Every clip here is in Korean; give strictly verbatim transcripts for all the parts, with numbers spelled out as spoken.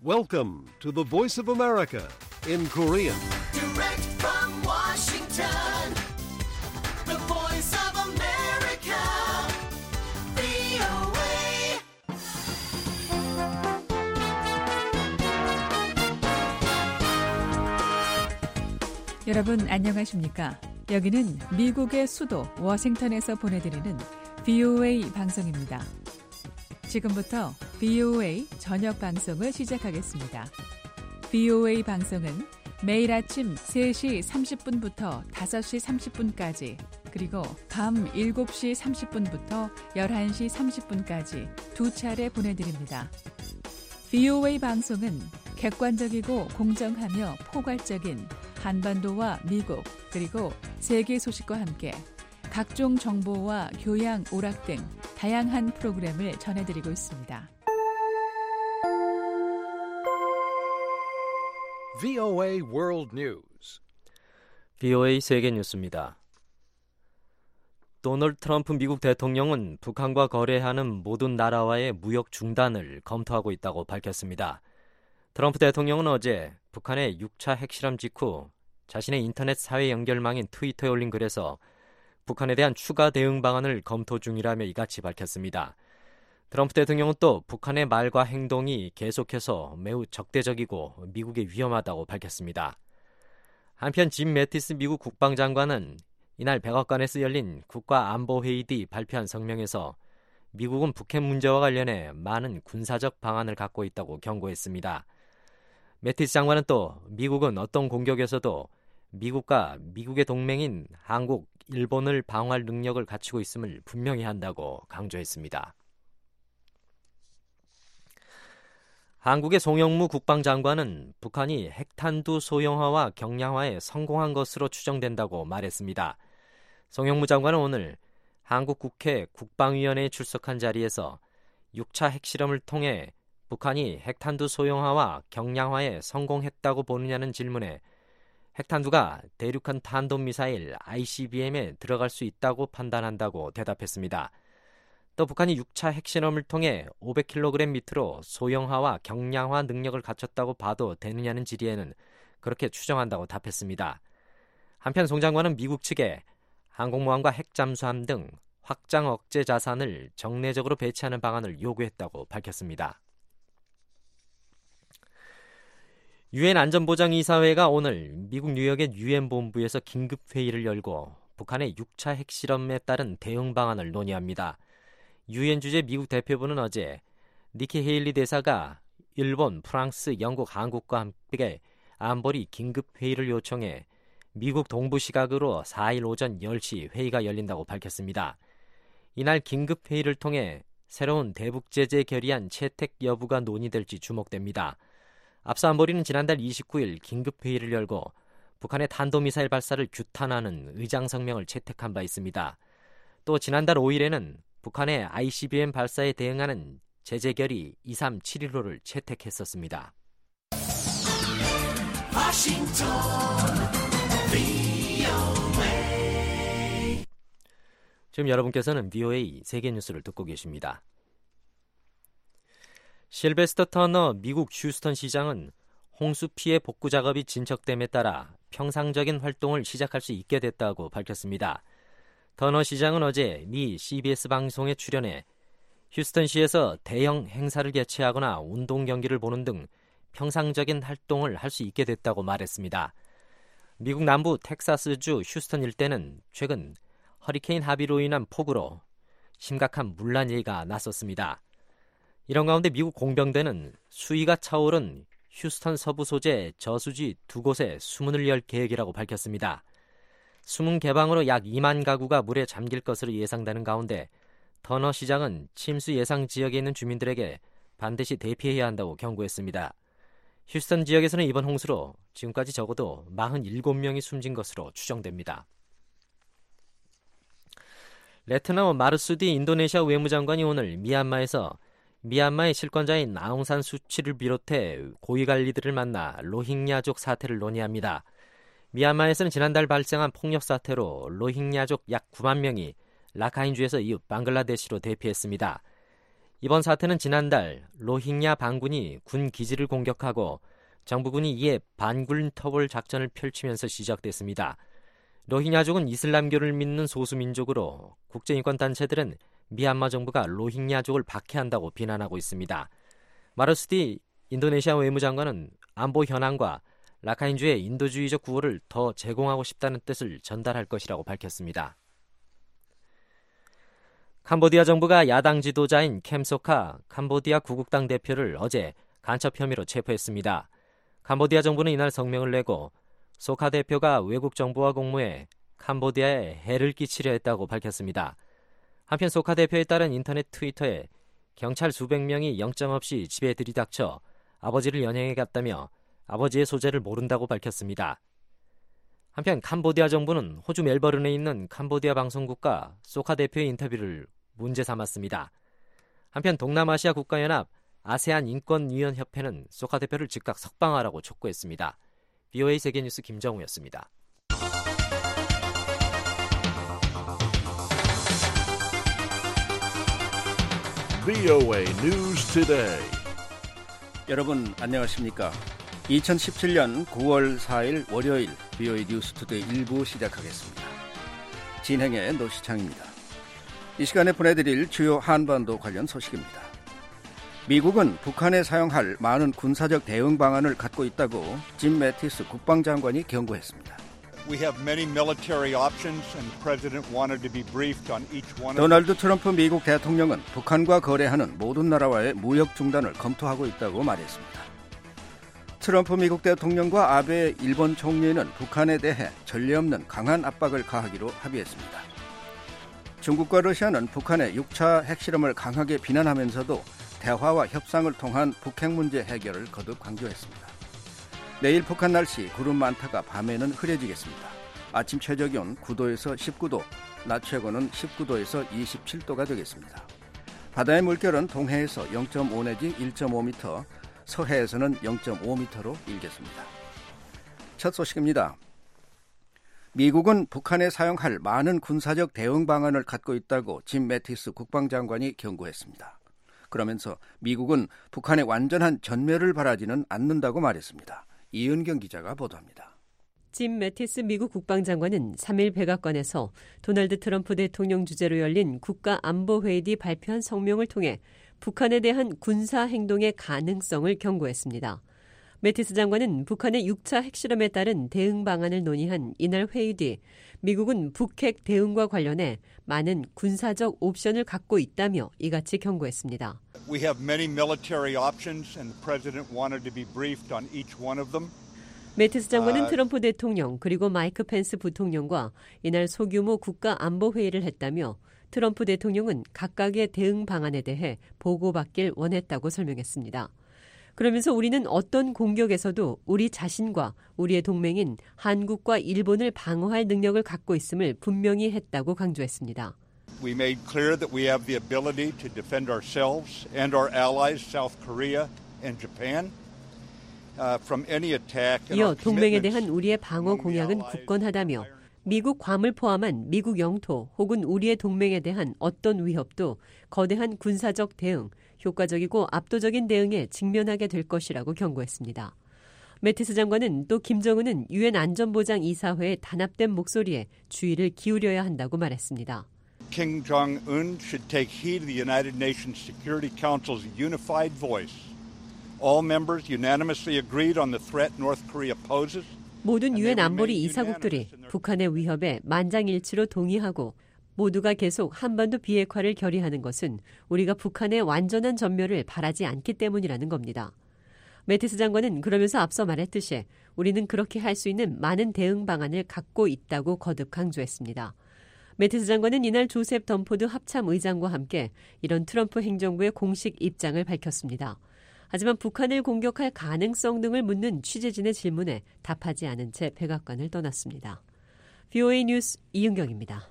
Welcome to the Voice of America in Korean. Direct from Washington, the Voice of America, 브이오에이. 여러분 안녕하십니까? 여기는 미국의 수도 워싱턴에서 보내드리는 브이오에이 방송입니다. 지금부터 브이오에이 저녁 방송을 시작하겠습니다. 브이오에이 방송은 매일 아침 세 시 삼십 분부터 다섯 시 삼십 분까지 그리고 밤 일곱 시 삼십 분부터 열한 시 삼십 분까지 두 차례 보내드립니다. 브이오에이 방송은 객관적이고 공정하며 포괄적인 한반도와 미국 그리고 세계 소식과 함께 각종 정보와 교양, 오락 등 다양한 프로그램을 전해드리고 있습니다. 브이오에이 World News. 브이오에이 세계 뉴스입니다. 도널드 트럼프 미국 대통령은 북한과 거래하는 모든 나라와의 무역 중단을 검토하고 있다고 밝혔습니다. 트럼프 대통령은 어제 북한의 육 차 핵실험 직후 자신의 인터넷 사회 연결망인 트위터에 올린 글에서 북한에 대한 추가 대응 방안을 검토 중이라며 이같이 밝혔습니다. 트럼프 대통령은 또 북한의 말과 행동이 계속해서 매우 적대적이고 미국에 위험하다고 밝혔습니다. 한편 짐 매티스 미국 국방장관은 이날 백악관에서 열린 국가안보회의 뒤 발표한 성명에서 미국은 북핵 문제와 관련해 많은 군사적 방안을 갖고 있다고 경고했습니다. 매티스 장관은 또 미국은 어떤 공격에서도 미국과 미국의 동맹인 한국, 일본을 방어할 능력을 갖추고 있음을 분명히 한다고 강조했습니다. 한국의 송영무 국방장관은 북한이 핵탄두 소형화와 경량화에 성공한 것으로 추정된다고 말했습니다. 송영무 장관은 오늘 한국 국회 국방위원회에 출석한 자리에서 육 차 핵실험을 통해 북한이 핵탄두 소형화와 경량화에 성공했다고 보느냐는 질문에 핵탄두가 대륙간 탄도미사일 아이씨비엠에 들어갈 수 있다고 판단한다고 대답했습니다. 또 북한이 육 차 핵실험을 통해 오백 킬로그램 밑으로 소형화와 경량화 능력을 갖췄다고 봐도 되느냐는 질의에는 그렇게 추정한다고 답했습니다. 한편 송 장관은 미국 측에 항공모함과 핵잠수함 등 확장 억제 자산을 정례적으로 배치하는 방안을 요구했다고 밝혔습니다. 유엔 안전보장이사회가 오늘 미국 뉴욕의 유엔 본부에서 긴급회의를 열고 북한의 육 차 핵실험에 따른 대응 방안을 논의합니다. 유엔 주재 미국 대표부는 어제 니키 헤일리 대사가 일본, 프랑스, 영국, 한국과 함께 안보리 긴급회의를 요청해 미국 동부 시각으로 사 일 오전 열 시 회의가 열린다고 밝혔습니다. 이날 긴급회의를 통해 새로운 대북 제재 결의안 채택 여부가 논의될지 주목됩니다. 앞서 안보리는 지난달 이십구 일 긴급회의를 열고 북한의 탄도미사일 발사를 규탄하는 의장성명을 채택한 바 있습니다. 또 지난달 오 일에는 북한의 아이씨비엠 발사에 대응하는 제재결의 이삼칠일호를 채택했었습니다. 워싱턴, 브이오에이. 지금 여러분께서는 브이오에이 세계 뉴스를 듣고 계십니다. 실베스터 터너 미국 휴스턴 시장은 홍수 피해 복구 작업이 진척됨에 따라 평상적인 활동을 시작할 수 있게 됐다고 밝혔습니다. 터너 시장은 어제 미 씨비에스 방송에 출연해 휴스턴시에서 대형 행사를 개최하거나 운동 경기를 보는 등 평상적인 활동을 할 수 있게 됐다고 말했습니다. 미국 남부 텍사스주 휴스턴 일대는 최근 허리케인 하비로 인한 폭우로 심각한 물난리가 났었습니다. 이런 가운데 미국 공병대는 수위가 차오른 휴스턴 서부 소재 저수지 두 곳에 수문을 열 계획이라고 밝혔습니다. 수문 개방으로 약 이만 가구가 물에 잠길 것으로 예상되는 가운데 터너 시장은 침수 예상 지역에 있는 주민들에게 반드시 대피해야 한다고 경고했습니다. 휴스턴 지역에서는 이번 홍수로 지금까지 적어도 사십칠 명이 숨진 것으로 추정됩니다. 레트남 마르수디 인도네시아 외무장관이 오늘 미얀마에서 미얀마의 실권자인 아웅산 수치를 비롯해 고위관리들을 만나 로힝야족 사태를 논의합니다. 미얀마에서는 지난달 발생한 폭력 사태로 로힝야족 약 구만 명이 라카인주에서 이웃 방글라데시로 대피했습니다. 이번 사태는 지난달 로힝야 반군이 군 기지를 공격하고 정부군이 이에 반군터벌 작전을 펼치면서 시작됐습니다. 로힝야족은 이슬람교를 믿는 소수민족으로 국제인권단체들은 미얀마 정부가 로힝야족을 박해한다고 비난하고 있습니다. 마르스디 인도네시아 외무장관은 안보 현황과 라카인주의 인도주의적 구호를 더 제공하고 싶다는 뜻을 전달할 것이라고 밝혔습니다. 캄보디아 정부가 야당 지도자인 켐 소카 캄보디아 구국당 대표를 어제 간첩 혐의로 체포했습니다. 캄보디아 정부는 이날 성명을 내고 소카 대표가 외국 정부와 공모해 캄보디아에 해를 끼치려 했다고 밝혔습니다. 한편 소카 대표에 따른 인터넷 트위터에 경찰 수백 명이 영장 없이 집에 들이닥쳐 아버지를 연행해 갔다며 아버지의 소재를 모른다고 밝혔습니다. 한편 캄보디아 정부는 호주 멜버른에 있는 캄보디아 방송국과 소카 대표의 인터뷰를 문제 삼았습니다. 한편 동남아시아 국가연합 아세안 인권위원협회는 소카 대표를 즉각 석방하라고 촉구했습니다. 브이오에이 세계뉴스 김정우였습니다. 브이오에이 News Today. 여러분 안녕하십니까? 이천십칠년 구월 사일 월요일 브이오에이 뉴스 투데이 일 부 시작하겠습니다. 진행의 노시창입니다. 이 시간에 보내드릴 주요 한반도 관련 소식입니다. 미국은 북한에 사용할 많은 군사적 대응 방안을 갖고 있다고 짐 매티스 국방장관이 경고했습니다. We have many military options and the president wanted to be briefed on each one of them. 도널드 트럼프 미국 대통령은 북한과 거래하는 모든 나라와의 무역 중단을 검토하고 있다고 말했습니다. 트럼프 미국 대통령과 아베 일본 총리는 북한에 대해 전례 없는 강한 압박을 가하기로 합의했습니다. 중국과 러시아는 북한의 육 차 핵실험을 강하게 비난하면서도 대화와 협상을 통한 북핵 문제 해결을 거듭 강조했습니다. 내일 북한 날씨 구름 많다가 밤에는 흐려지겠습니다. 아침 최저기온 구 도에서 십구 도, 낮 최고는 십구 도에서 이십칠 도가 되겠습니다. 바다의 물결은 동해에서 영 점 오 내지 일 점 오 미터, 서해에서는 영 점 오 미터로 일겠습니다. 첫 소식입니다. 미국은 북한에 사용할 많은 군사적 대응 방안을 갖고 있다고 짐 매티스 국방장관이 경고했습니다. 그러면서 미국은 북한의 완전한 전멸을 바라지는 않는다고 말했습니다. 이은경 기자가 보도합니다. 짐 매티스 미국 국방장관은 삼일 백악관에서 도널드 트럼프 대통령 주재로 열린 국가안보회의 뒤 발표한 성명을 통해 북한에 대한 군사 행동의 가능성을 경고했습니다. 매티스 장관은 북한의 육 차 핵실험에 따른 대응 방안을 논의한 이날 회의 뒤 미국은 북핵 대응과 관련해 많은 군사적 옵션을 갖고 있다며 이같이 경고했습니다. We have many military options and the president wanted to be briefed on each one of them. 매티스 장관은 트럼프 대통령 그리고 마이크 펜스 부통령과 이날 소규모 국가안보회의를 했다며 트럼프 대통령은 각각의 대응 방안에 대해 보고받길 원했다고 설명했습니다. 그러면서 우리는 어떤 공격에서도 우리 자신과 우리의 동맹인 한국과 일본을 방어할 능력을 갖고 있음을 분명히 했다고 강조했습니다. We made clear that we have the ability to defend ourselves and our allies, South Korea and Japan, uh, from any attack. 이어 동맹에 대한 우리의 방어 공약은 굳건하다며 미국 괌을 포함한 미국 영토 혹은 우리의 동맹에 대한 어떤 위협도 거대한 군사적 대응, 효과적이고 압도적인 대응에 직면하게 될 것이라고 경고했습니다. 매티스 장관은 또 김정은은 유엔 안전보장 이사회의 단합된 목소리에 주의를 기울여야 한다고 말했습니다. Kim Jong-un should take heed of the United Nations Security Council's unified voice. All members unanimously agreed on the threat North Korea poses. 모든 유엔 안보리 이사국들이 북한의 위협에 만장일치로 동의하고 모두가 계속 한반도 비핵화를 결의하는 것은 우리가 북한의 완전한 전멸을 바라지 않기 때문이라는 겁니다. 매티스 장관은 그러면서 앞서 말했듯이 우리는 그렇게 할 수 있는 많은 대응 방안을 갖고 있다고 거듭 강조했습니다. 매티스 장관은 이날 조셉 덤포드 합참 의장과 함께 이런 트럼프 행정부의 공식 입장을 밝혔습니다. 하지만 북한을 공격할 가능성 등을 묻는 취재진의 질문에 답하지 않은 채 백악관을 떠났습니다. 브이오에이 뉴스 이은경입니다.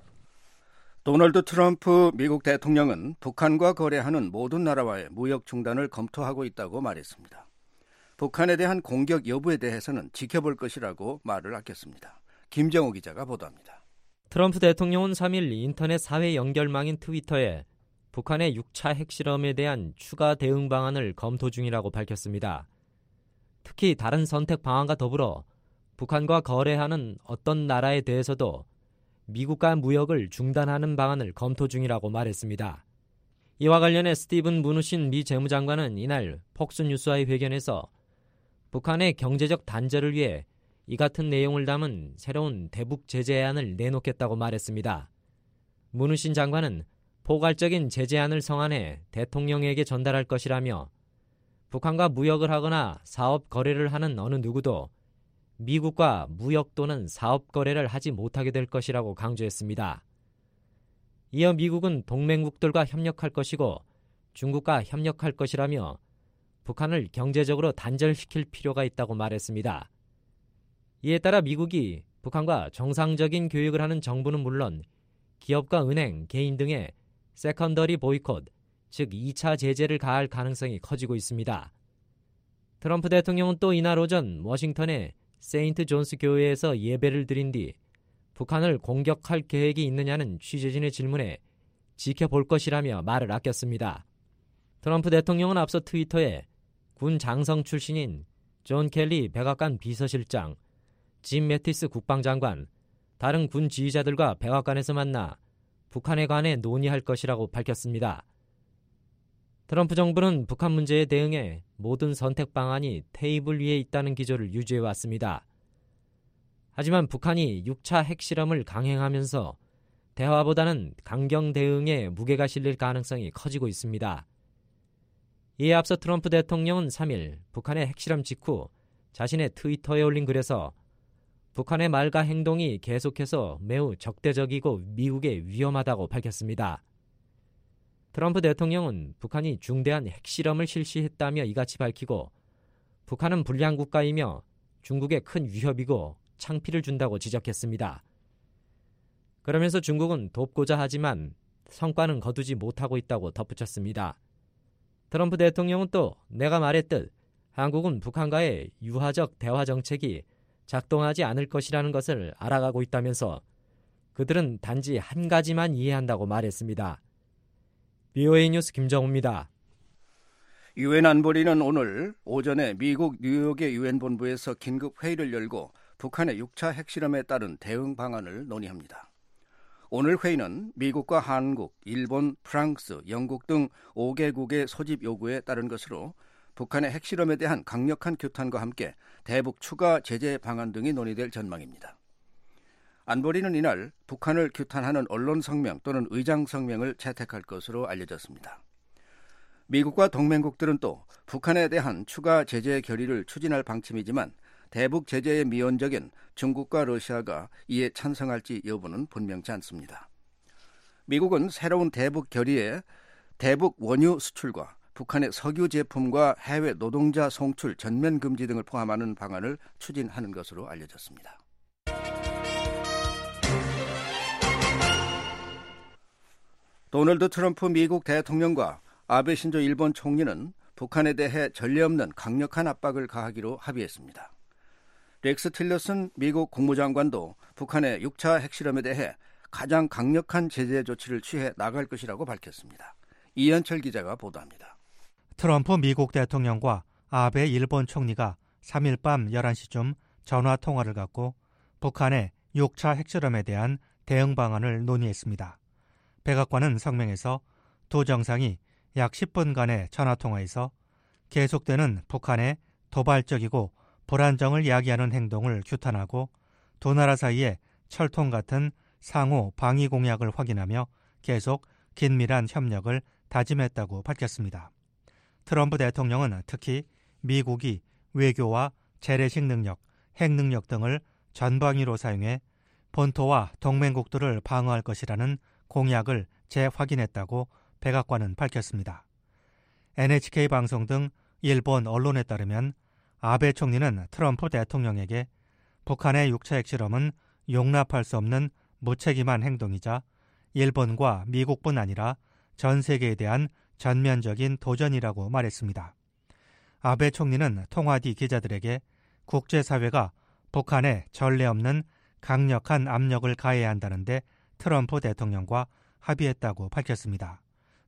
도널드 트럼프 미국 대통령은 북한과 거래하는 모든 나라와의 무역 중단을 검토하고 있다고 말했습니다. 북한에 대한 공격 여부에 대해서는 지켜볼 것이라고 말을 아꼈습니다. 김정우 기자가 보도합니다. 트럼프 대통령은 삼일 인터넷 사회 연결망인 트위터에 북한의 육 차 핵실험에 대한 추가 대응 방안을 검토 중이라고 밝혔습니다. 특히 다른 선택 방안과 더불어 북한과 거래하는 어떤 나라에 대해서도 미국과 무역을 중단하는 방안을 검토 중이라고 말했습니다. 이와 관련해 스티븐 무누신 미 재무장관은 이날 폭스뉴스와의 회견에서 북한의 경제적 단절을 위해 이 같은 내용을 담은 새로운 대북 제재안을 내놓겠다고 말했습니다. 무누신 장관은 포괄적인 제재안을 성안해 대통령에게 전달할 것이라며 북한과 무역을 하거나 사업 거래를 하는 어느 누구도 미국과 무역 또는 사업 거래를 하지 못하게 될 것이라고 강조했습니다. 이어 미국은 동맹국들과 협력할 것이고 중국과 협력할 것이라며 북한을 경제적으로 단절시킬 필요가 있다고 말했습니다. 이에 따라 미국이 북한과 정상적인 교역을 하는 정부는 물론 기업과 은행, 개인 등의 세컨더리 보이콧, 즉 이 차 제재를 가할 가능성이 커지고 있습니다. 트럼프 대통령은 또 이날 오전 워싱턴의 세인트 존스 교회에서 예배를 드린 뒤 북한을 공격할 계획이 있느냐는 취재진의 질문에 지켜볼 것이라며 말을 아꼈습니다. 트럼프 대통령은 앞서 트위터에 군 장성 출신인 존 켈리 백악관 비서실장, 짐 매티스 국방장관, 다른 군 지휘자들과 백악관에서 만나 북한에 관해 논의할 것이라고 밝혔습니다. 트럼프 정부는 북한 문제에 대응해 모든 선택 방안이 테이블 위에 있다는 기조를 유지해왔습니다. 하지만 북한이 육 차 핵실험을 강행하면서 대화보다는 강경 대응에 무게가 실릴 가능성이 커지고 있습니다. 이에 앞서 트럼프 대통령은 삼 일 북한의 핵실험 직후 자신의 트위터에 올린 글에서 북한의 말과 행동이 계속해서 매우 적대적이고 미국에 위험하다고 밝혔습니다. 트럼프 대통령은 북한이 중대한 핵실험을 실시했다며 이같이 밝히고 북한은 불량 국가이며 중국에 큰 위협이고 창피를 준다고 지적했습니다. 그러면서 중국은 돕고자 하지만 성과는 거두지 못하고 있다고 덧붙였습니다. 트럼프 대통령은 또 내가 말했듯 한국은 북한과의 유화적 대화 정책이 작동하지 않을 것이라는 것을 알아가고 있다면서 그들은 단지 한 가지만 이해한다고 말했습니다. 비오에이 뉴스 김정우입니다. 유엔 안보리는 오늘 오전에 미국 뉴욕의 유엔 본부에서 긴급 회의를 열고 북한의 육 차 핵실험에 따른 대응 방안을 논의합니다. 오늘 회의는 미국과 한국, 일본, 프랑스, 영국 등 오 개국의 소집 요구에 따른 것으로 북한의 핵실험에 대한 강력한 규탄과 함께 대북 추가 제재 방안 등이 논의될 전망입니다. 안보리는 이날 북한을 규탄하는 언론 성명 또는 의장 성명을 채택할 것으로 알려졌습니다. 미국과 동맹국들은 또 북한에 대한 추가 제재 결의를 추진할 방침이지만 대북 제재의 미온적인 중국과 러시아가 이에 찬성할지 여부는 분명치 않습니다. 미국은 새로운 대북 결의에 대북 원유 수출과 북한의 석유 제품과 해외 노동자 송출 전면 금지 등을 포함하는 방안을 추진하는 것으로 알려졌습니다. 도널드 트럼프 미국 대통령과 아베 신조 일본 총리는 북한에 대해 전례 없는 강력한 압박을 가하기로 합의했습니다. 렉스 틸러슨 미국 국무장관도 북한의 육 차 핵실험에 대해 가장 강력한 제재 조치를 취해 나갈 것이라고 밝혔습니다. 이현철 기자가 보도합니다. 트럼프 미국 대통령과 아베 일본 총리가 삼 일 밤 열한 시쯤 전화 통화를 갖고 북한의 육 차 핵실험에 대한 대응 방안을 논의했습니다. 백악관은 성명에서 두 정상이 약 십 분간의 전화 통화에서 계속되는 북한의 도발적이고 불안정을 야기하는 행동을 규탄하고 두 나라 사이의 철통 같은 상호 방위 공약을 확인하며 계속 긴밀한 협력을 다짐했다고 밝혔습니다. 트럼프 대통령은 특히 미국이 외교와 재래식 능력, 핵 능력 등을 전방위로 사용해 본토와 동맹국들을 방어할 것이라는 공약을 재확인했다고 백악관은 밝혔습니다. 엔에이치케이 방송 등 일본 언론에 따르면 아베 총리는 트럼프 대통령에게 북한의 육 차 핵실험은 용납할 수 없는 무책임한 행동이자 일본과 미국뿐 아니라 전 세계에 대한 전면적인 도전이라고 말했습니다. 아베 총리는 통화 뒤 기자들에게 국제사회가 북한에 전례 없는 강력한 압력을 가해야 한다는데 트럼프 대통령과 합의했다고 밝혔습니다.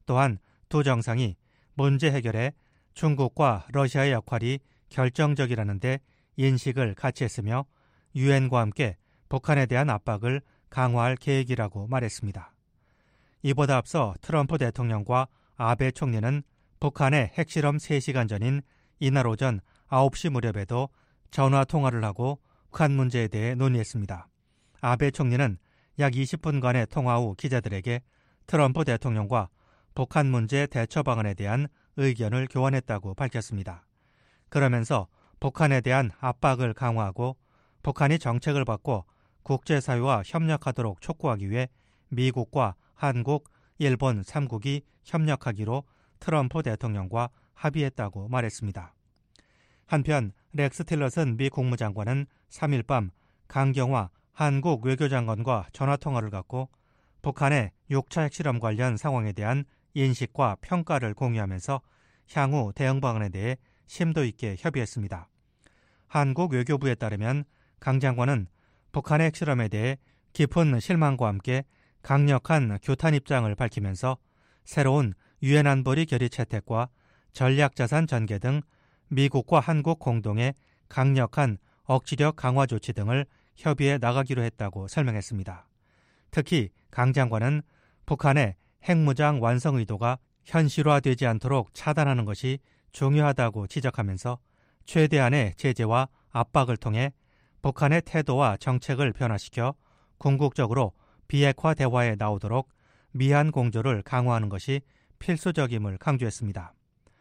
또한 두 정상이 문제 해결에 중국과 러시아의 역할이 결정적이라는 데 인식을 같이 했으며 유엔과 함께 북한에 대한 압박을 강화할 계획이라고 말했습니다. 이보다 앞서 트럼프 대통령과 아베 총리는 북한의 핵실험 세 시간 전인 이날 오전 아홉 시 무렵에도 전화 통화를 하고 북한 문제에 대해 논의했습니다. 아베 총리는 약 이십 분간의 통화 후 기자들에게 트럼프 대통령과 북한 문제 대처 방안에 대한 의견을 교환했다고 밝혔습니다. 그러면서 북한에 대한 압박을 강화하고 북한이 정책을 바꿔 국제사회와 협력하도록 촉구하기 위해 미국과 한국, 일본 삼 국이 협력하기로 트럼프 대통령과 합의했다고 말했습니다. 한편 렉스 틸러슨 미 국무장관은 삼 일 밤 강경화 한국 외교장관과 전화통화를 갖고 북한의 육 차 핵실험 관련 상황에 대한 인식과 평가를 공유하면서 향후 대응 방안에 대해 심도 있게 협의했습니다. 한국 외교부에 따르면 강 장관은 북한의 핵실험에 대해 깊은 실망과 함께 강력한 규탄 입장을 밝히면서 새로운 유엔 안보리 결의 채택과 전략자산 전개 등 미국과 한국 공동의 강력한 억지력 강화 조치 등을 협의해 나가기로 했다고 설명했습니다. 특히 강 장관은 북한의 핵무장 완성 의도가 현실화되지 않도록 차단하는 것이 중요하다고 지적하면서 최대한의 제재와 압박을 통해 북한의 태도와 정책을 변화시켜 궁극적으로 비핵화 대화에 나오도록 미한 공조를 강화하는 것이 필수적임을 강조했습니다.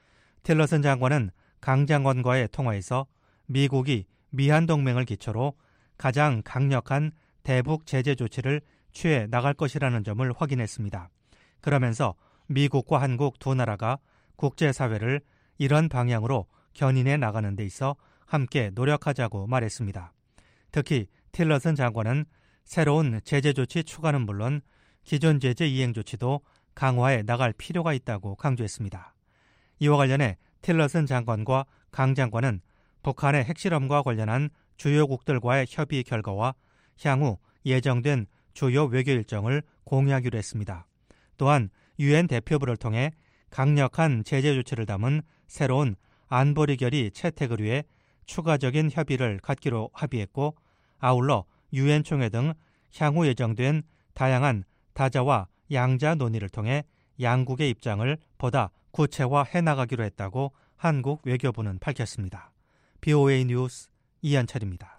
틸러슨 장관은 강 장관과의 통화에서 미국이 미한 동맹을 기초로 가장 강력한 대북 제재 조치를 취해 나갈 것이라는 점을 확인했습니다. 그러면서 미국과 한국 두 나라가 국제사회를 이런 방향으로 견인해 나가는 데 있어 함께 노력하자고 말했습니다. 특히 틸러슨 장관은 새로운 제재 조치 추가는 물론 기존 제재 이행 조치도 강화해 나갈 필요가 있다고 강조했습니다. 이와 관련해 틸러슨 장관과 강 장관은 북한의 핵실험과 관련한 주요국들과의 협의 결과와 향후 예정된 주요 외교 일정을 공유하기로 했습니다. 또한 유엔 대표부를 통해 강력한 제재 조치를 담은 새로운 안보리 결의 채택을 위해 추가적인 협의를 갖기로 합의했고 아울러 유엔 총회 등 향후 예정된 다양한 다자와 양자 논의를 통해 양국의 입장을 보다 구체화해 나가기로 했다고 한국 외교부는 밝혔습니다. 비오에이 뉴스 이한철입니다.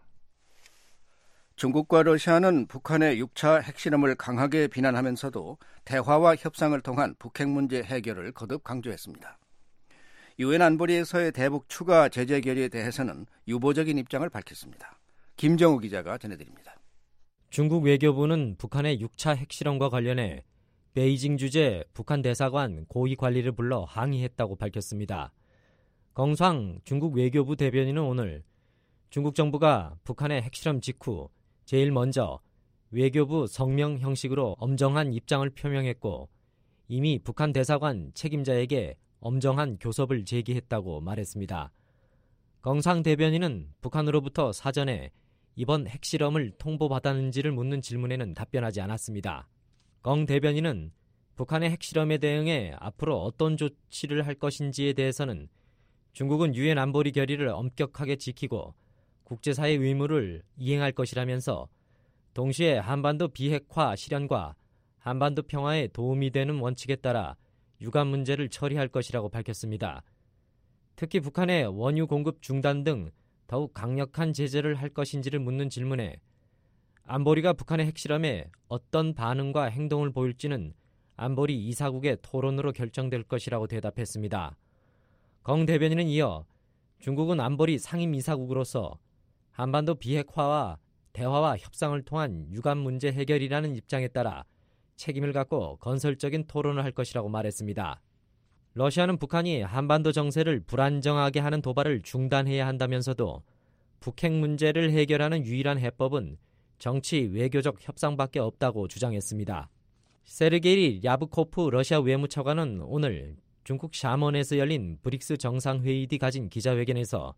중국과 러시아는 북한의 육 차 핵실험을 강하게 비난하면서도 대화와 협상을 통한 북핵 문제 해결을 거듭 강조했습니다. 유엔 안보리에서의 대북 추가 제재 결의에 대해서는 유보적인 입장을 밝혔습니다. 김정우 기자가 전해드립니다. 중국 외교부는 북한의 육 차 핵실험과 관련해 베이징 주재 북한 대사관 고위 관리를 불러 항의했다고 밝혔습니다. 껑상 중국 외교부 대변인은 오늘 중국 정부가 북한의 핵실험 직후 제일 먼저 외교부 성명 형식으로 엄정한 입장을 표명했고 이미 북한 대사관 책임자에게 엄정한 교섭을 제기했다고 말했습니다. 껑상 대변인은 북한으로부터 사전에 이번 핵실험을 통보받았는지를 묻는 질문에는 답변하지 않았습니다. 耿 대변인은 북한의 핵실험에 대응해 앞으로 어떤 조치를 할 것인지에 대해서는 중국은 유엔 안보리 결의를 엄격하게 지키고 국제사회 의무를 이행할 것이라면서 동시에 한반도 비핵화 실현과 한반도 평화에 도움이 되는 원칙에 따라 유관 문제를 처리할 것이라고 밝혔습니다. 특히 북한의 원유 공급 중단 등 더욱 강력한 제재를 할 것인지를 묻는 질문에 안보리가 북한의 핵실험에 어떤 반응과 행동을 보일지는 안보리 이사국의 토론으로 결정될 것이라고 대답했습니다. 耿 대변인은 이어 중국은 안보리 상임이사국으로서 한반도 비핵화와 대화와 협상을 통한 유관 문제 해결이라는 입장에 따라 책임을 갖고 건설적인 토론을 할 것이라고 말했습니다. 러시아는 북한이 한반도 정세를 불안정하게 하는 도발을 중단해야 한다면서도 북핵 문제를 해결하는 유일한 해법은 정치, 외교적 협상밖에 없다고 주장했습니다. 세르게이 랴브코프 러시아 외무차관은 오늘 중국 샤먼에서 열린 브릭스 정상회의 뒤 가진 기자회견에서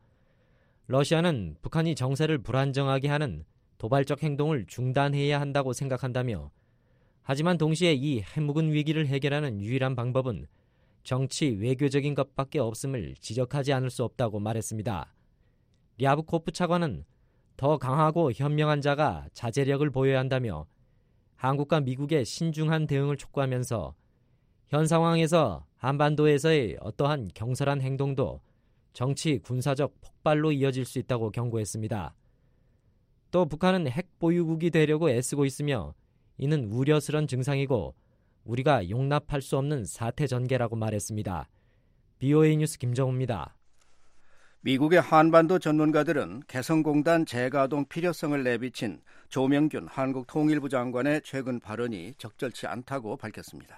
러시아는 북한이 정세를 불안정하게 하는 도발적 행동을 중단해야 한다고 생각한다며 하지만 동시에 이 핵무기 위기를 해결하는 유일한 방법은 정치 외교적인 것밖에 없음을 지적하지 않을 수 없다고 말했습니다. 랴브코프 차관은 더 강하고 현명한 자가 자제력을 보여야 한다며 한국과 미국의 신중한 대응을 촉구하면서 현 상황에서 한반도에서의 어떠한 경솔한 행동도 정치 군사적 폭발로 이어질 수 있다고 경고했습니다. 또 북한은 핵 보유국이 되려고 애쓰고 있으며 이는 우려스런 증상이고 우리가 용납할 수 없는 사태 전개라고 말했습니다. 비오에이 뉴스 김정우입니다. 미국의 한반도 전문가들은 개성공단 재가동 필요성을 내비친 조명균 한국통일부 장관의 최근 발언이 적절치 않다고 밝혔습니다.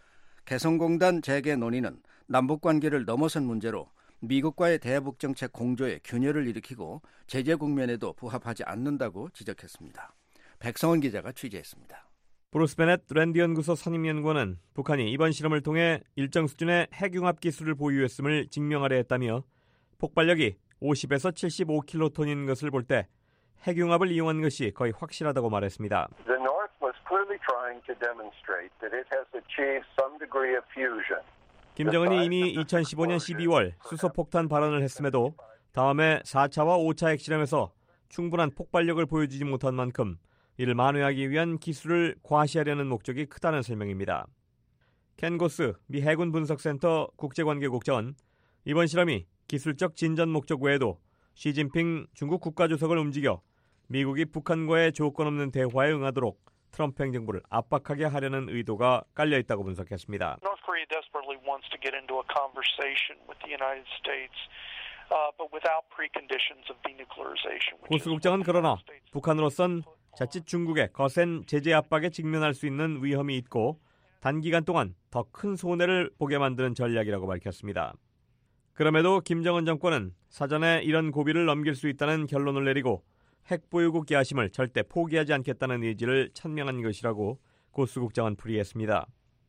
개성공단 재개 논의는 남북관계를 넘어선 문제로 미국과의 대북 정책 공조에 균열을 일으키고 제재 국면에도 부합하지 않는다고 지적했습니다. 백성원 기자가 취재했습니다. 브루스 베넷 랜드 연구소 선임연구원은 북한이 이번 실험을 통해 일정 수준의 핵융합 기술을 보유했음을 증명하려 했다며 폭발력이 오십에서 칠십오 킬로톤인 것을 볼 때 핵융합을 이용한 것이 거의 확실하다고 말했습니다. The North was clearly trying to demonstrate that it has achieved some degree of fusion. 김정은이 이미 이천십오년 십이월 수소폭탄 발언을 했음에도 다음에 사 차와 오 차 핵실험에서 충분한 폭발력을 보여주지 못한 만큼 이를 만회하기 위한 기술을 과시하려는 목적이 크다는 설명입니다. 켄 고스 미 해군 분석센터 국제관계국장은 이번 실험이 기술적 진전 목적 외에도 시진핑 중국 국가주석을 움직여 미국이 북한과의 조건 없는 대화에 응하도록 트럼프 행정부를 압박하게 하려는 의도가 깔려있다고 분석했습니다. North Korea desperately wants to get into a conversation with the United States, uh, but without preconditions of denuclearization. 고스 국장은 그러나 북한으로선 자칫 중국의 거센 제재 압박에 직면할 수 있는 위험이 있고 단기간 동안 더 큰 손해를 보게 만드는 전략이라고 밝혔습니다. 그럼에도 김정은 정권은 사전에 이런 고비를 넘길 수 있다는 결론을 내리고 핵보유국 야심을 절대 포기하지 않겠다는 의지를 천명한 것이라고 고스 국장은 풀이했습니다.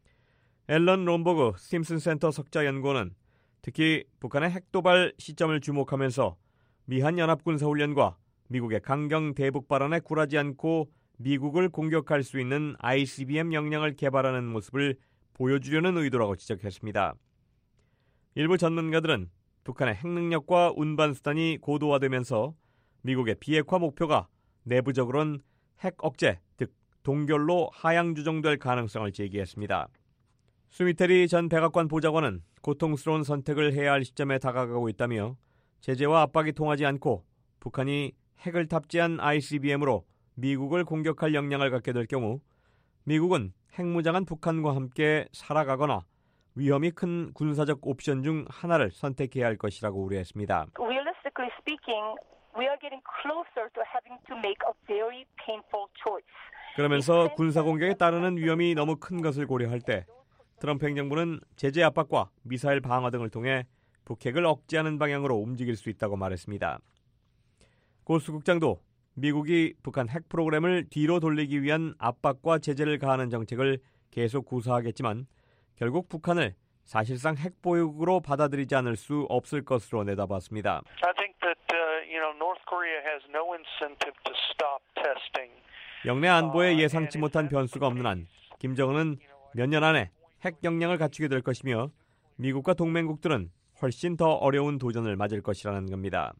앨런 롬버그 스팀슨 센터 석자연구원은 특히 북한의 핵도발 시점을 주목하면서 미한연합군사훈련과 미국의 강경 대북 발언에 굴하지 않고 미국을 공격할 수 있는 아이씨비엠 역량을 개발하는 모습을 보여주려는 의도라고 지적했습니다. 일부 전문가들은 북한의 핵능력과 운반수단이 고도화되면서 미국의 비핵화 목표가 내부적으로는 핵 억제, 즉 동결로 하향 조정될 가능성을 제기했습니다. 수미테리 전 백악관 보좌관은 고통스러운 선택을 해야 할 시점에 다가가고 있다며 제재와 압박이 통하지 않고 북한이 핵을 탑재한 아이씨비엠으로 미국을 공격할 역량을 갖게 될 경우 미국은 핵무장한 북한과 함께 살아가거나 위험이 큰 군사적 옵션 중 하나를 선택해야 할 것이라고 우려했습니다. Realistically speaking, we are getting closer to having to make a very painful choice. 그러면서 군사 공격에 따르는 위험이 너무 큰 것을 고려할 때 트럼프 행정부는 제재 압박과 미사일 방어 등을 통해 북핵을 억제하는 방향으로 움직일 수 있다고 말했습니다. 고스 국장도 미국이 북한 핵 프로그램을 뒤로 돌리기 위한 압박과 제재를 가하는 정책을 계속 구사하겠지만 결국 북한을 사실상 핵 보유국으로 받아들이지 않을 수 없을 것으로 내다봤습니다. I think that uh, you know North Korea has no incentive to stop testing. 영내 안보에 예상치 못한 변수가 없는 한 김정은은 몇 년 안에 핵 역량을 갖추게 될 것이며 미국과 동맹국들은 훨씬 더 어려운 도전을 맞을 것이라는 겁니다.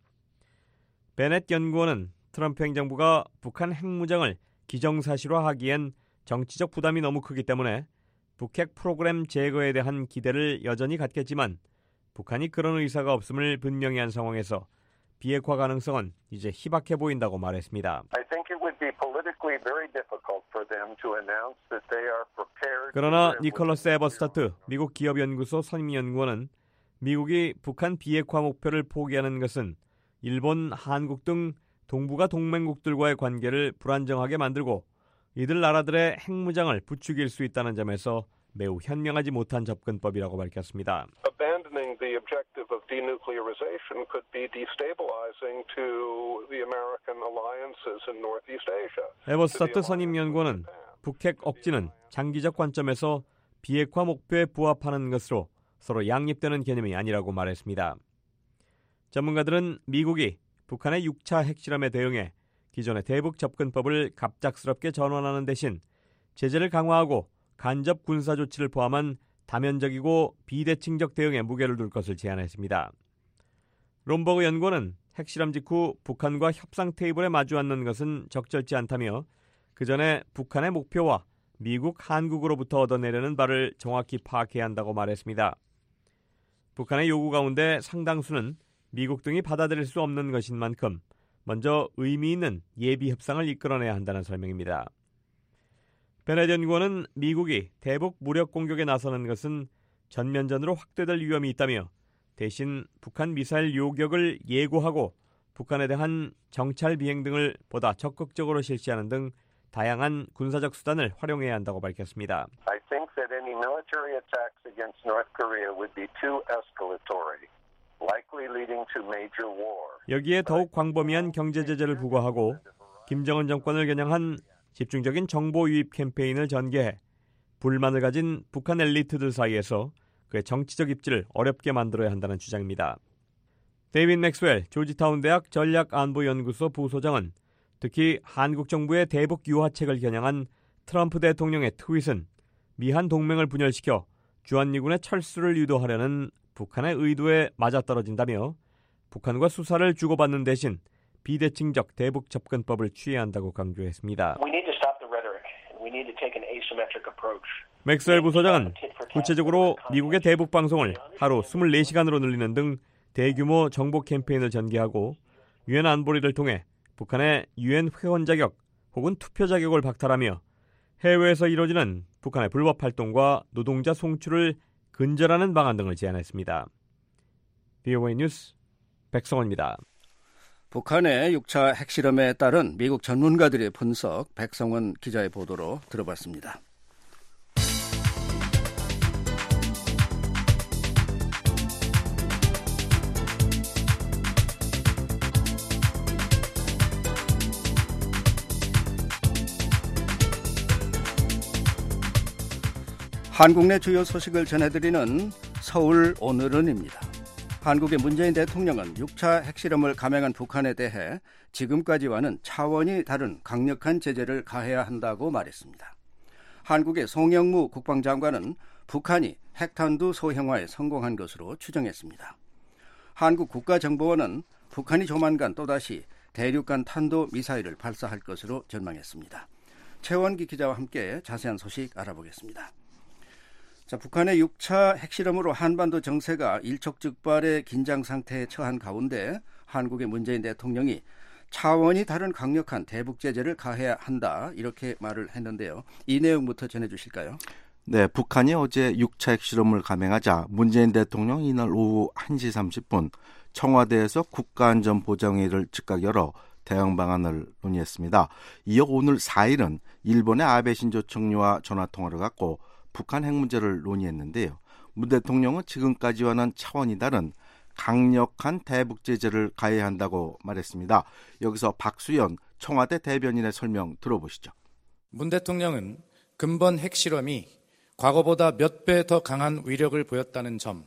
베넷 연구원은 트럼프 행정부가 북한 핵무장을 기정사실화하기엔 정치적 부담이 너무 크기 때문에 북핵 프로그램 제거에 대한 기대를 여전히 갖겠지만 북한이 그런 의사가 없음을 분명히 한 상황에서 비핵화 가능성은 이제 희박해 보인다고 말했습니다. I think it would be politically very difficult for them to announce that they are prepared. 그러나 니콜러스 에버스타트 미국 기업연구소 선임연구원은 미국이 북한 비핵화 목표를 포기하는 것은 일본, 한국 등 동북아 동맹국들과의 관계를 불안정하게 만들고 이들 나라들의 핵무장을 부추길 수 있다는 점에서 매우 현명하지 못한 접근법이라고 밝혔습니다. Abandoning the objective of denuclearization could be destabilizing to the American alliances in Northeast Asia. 에버스타트 선임연구원은 북핵 억지는 장기적 관점에서 비핵화 목표에 부합하는 것으로 서로 양립되는 개념이 아니라고 말했습니다. 전문가들은 미국이 북한의 육 차 핵실험에 대응해 기존의 대북 접근법을 갑작스럽게 전환하는 대신 제재를 강화하고 간접 군사 조치를 포함한 다면적이고 비대칭적 대응에 무게를 둘 것을 제안했습니다. 롬버그 연구원은 핵실험 직후 북한과 협상 테이블에 마주 앉는 것은 적절치 않다며 그 전에 북한의 목표와 미국, 한국으로부터 얻어내려는 바를 정확히 파악해야 한다고 말했습니다. 북한의 요구 가운데 상당수는 미국 등이 받아들일 수 없는 것인 만큼 먼저 의미 있는 예비 협상을 이끌어내야 한다는 설명입니다. 베넷 연구원은 미국이 대북 무력 공격에 나서는 것은 전면전으로 확대될 위험이 있다며 대신 북한 미사일 요격을 예고하고 북한에 대한 정찰 비행 등을 보다 적극적으로 실시하는 등 다양한 군사적 수단을 활용해야 한다고 밝혔습니다. I think that any military attacks against North Korea would be too escalatory, likely leading to major war. 여기에 더욱 광범위한 경제 제재를 부과하고 김정은 정권을 겨냥한 집중적인 정보 유입 캠페인을 전개해 불만을 가진 북한 엘리트들 사이에서 그의 정치적 입지를 어렵게 만들어야 한다는 주장입니다. 데이빗 맥스웰 조지타운 대학 전략안보연구소 부소장은 특히 한국 정부의 대북 유화책을 겨냥한 트럼프 대통령의 트윗은 미한 동맹을 분열시켜 주한미군의 철수를 유도하려는 북한의 의도에 맞아떨어진다며 북한과 수사를 주고받는 대신 비대칭적 대북 접근법을 취해야 한다고 강조했습니다. 맥스웰 부소장은 구체적으로 미국의 대북 방송을 하루 이십사 시간으로 늘리는 등 대규모 정보 캠페인을 전개하고 유엔 안보리를 통해 북한의 유엔 회원 자격 혹은 투표 자격을 박탈하며 해외에서 이루어지는 북한의 불법 활동과 노동자 송출을 근절하는 방안 등을 제안했습니다. 비오에이 뉴스 백성원입니다. 북한의 육 차 핵실험에 따른 미국 전문가들의 분석, 백성원 기자의 보도로 들어봤습니다. 한국 내 주요 소식을 전해드리는 서울 오늘은입니다. 한국의 문재인 대통령은 육 차 핵실험을 감행한 북한에 대해 지금까지와는 차원이 다른 강력한 제재를 가해야 한다고 말했습니다. 한국의 송영무 국방장관은 북한이 핵탄두 소형화에 성공한 것으로 추정했습니다. 한국 국가정보원은 북한이 조만간 또다시 대륙간 탄도미사일을 발사할 것으로 전망했습니다. 최원기 기자와 함께 자세한 소식 알아보겠습니다. 자, 북한의 육 차 핵실험으로 한반도 정세가 일촉즉발의 긴장 상태에 처한 가운데 한국의 문재인 대통령이 차원이 다른 강력한 대북 제재를 가해야 한다 이렇게 말을 했는데요. 이 내용부터 전해주실까요? 네, 북한이 어제 육 차 핵실험을 감행하자 문재인 대통령 이날 오후 한 시 삼십 분 청와대에서 국가안전보장회의를 즉각 열어 대응 방안을 논의했습니다. 이어 오늘 사 일은 일본의 아베 신조 총리와 전화통화를 갖고 북한 핵 문제를 논의했는데요. 문 대통령은 지금까지와는 차원이 다른 강력한 대북 제재를 가해야 한다고 말했습니다. 여기서 박수현 청와대 대변인의 설명 들어보시죠. 문 대통령은 근본 핵실험이 과거보다 몇 배 더 강한 위력을 보였다는 점,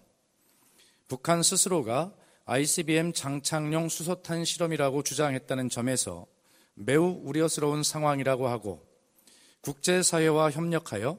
북한 스스로가 아이씨비엠 장착용 수소탄 실험이라고 주장했다는 점에서 매우 우려스러운 상황이라고 하고 국제사회와 협력하여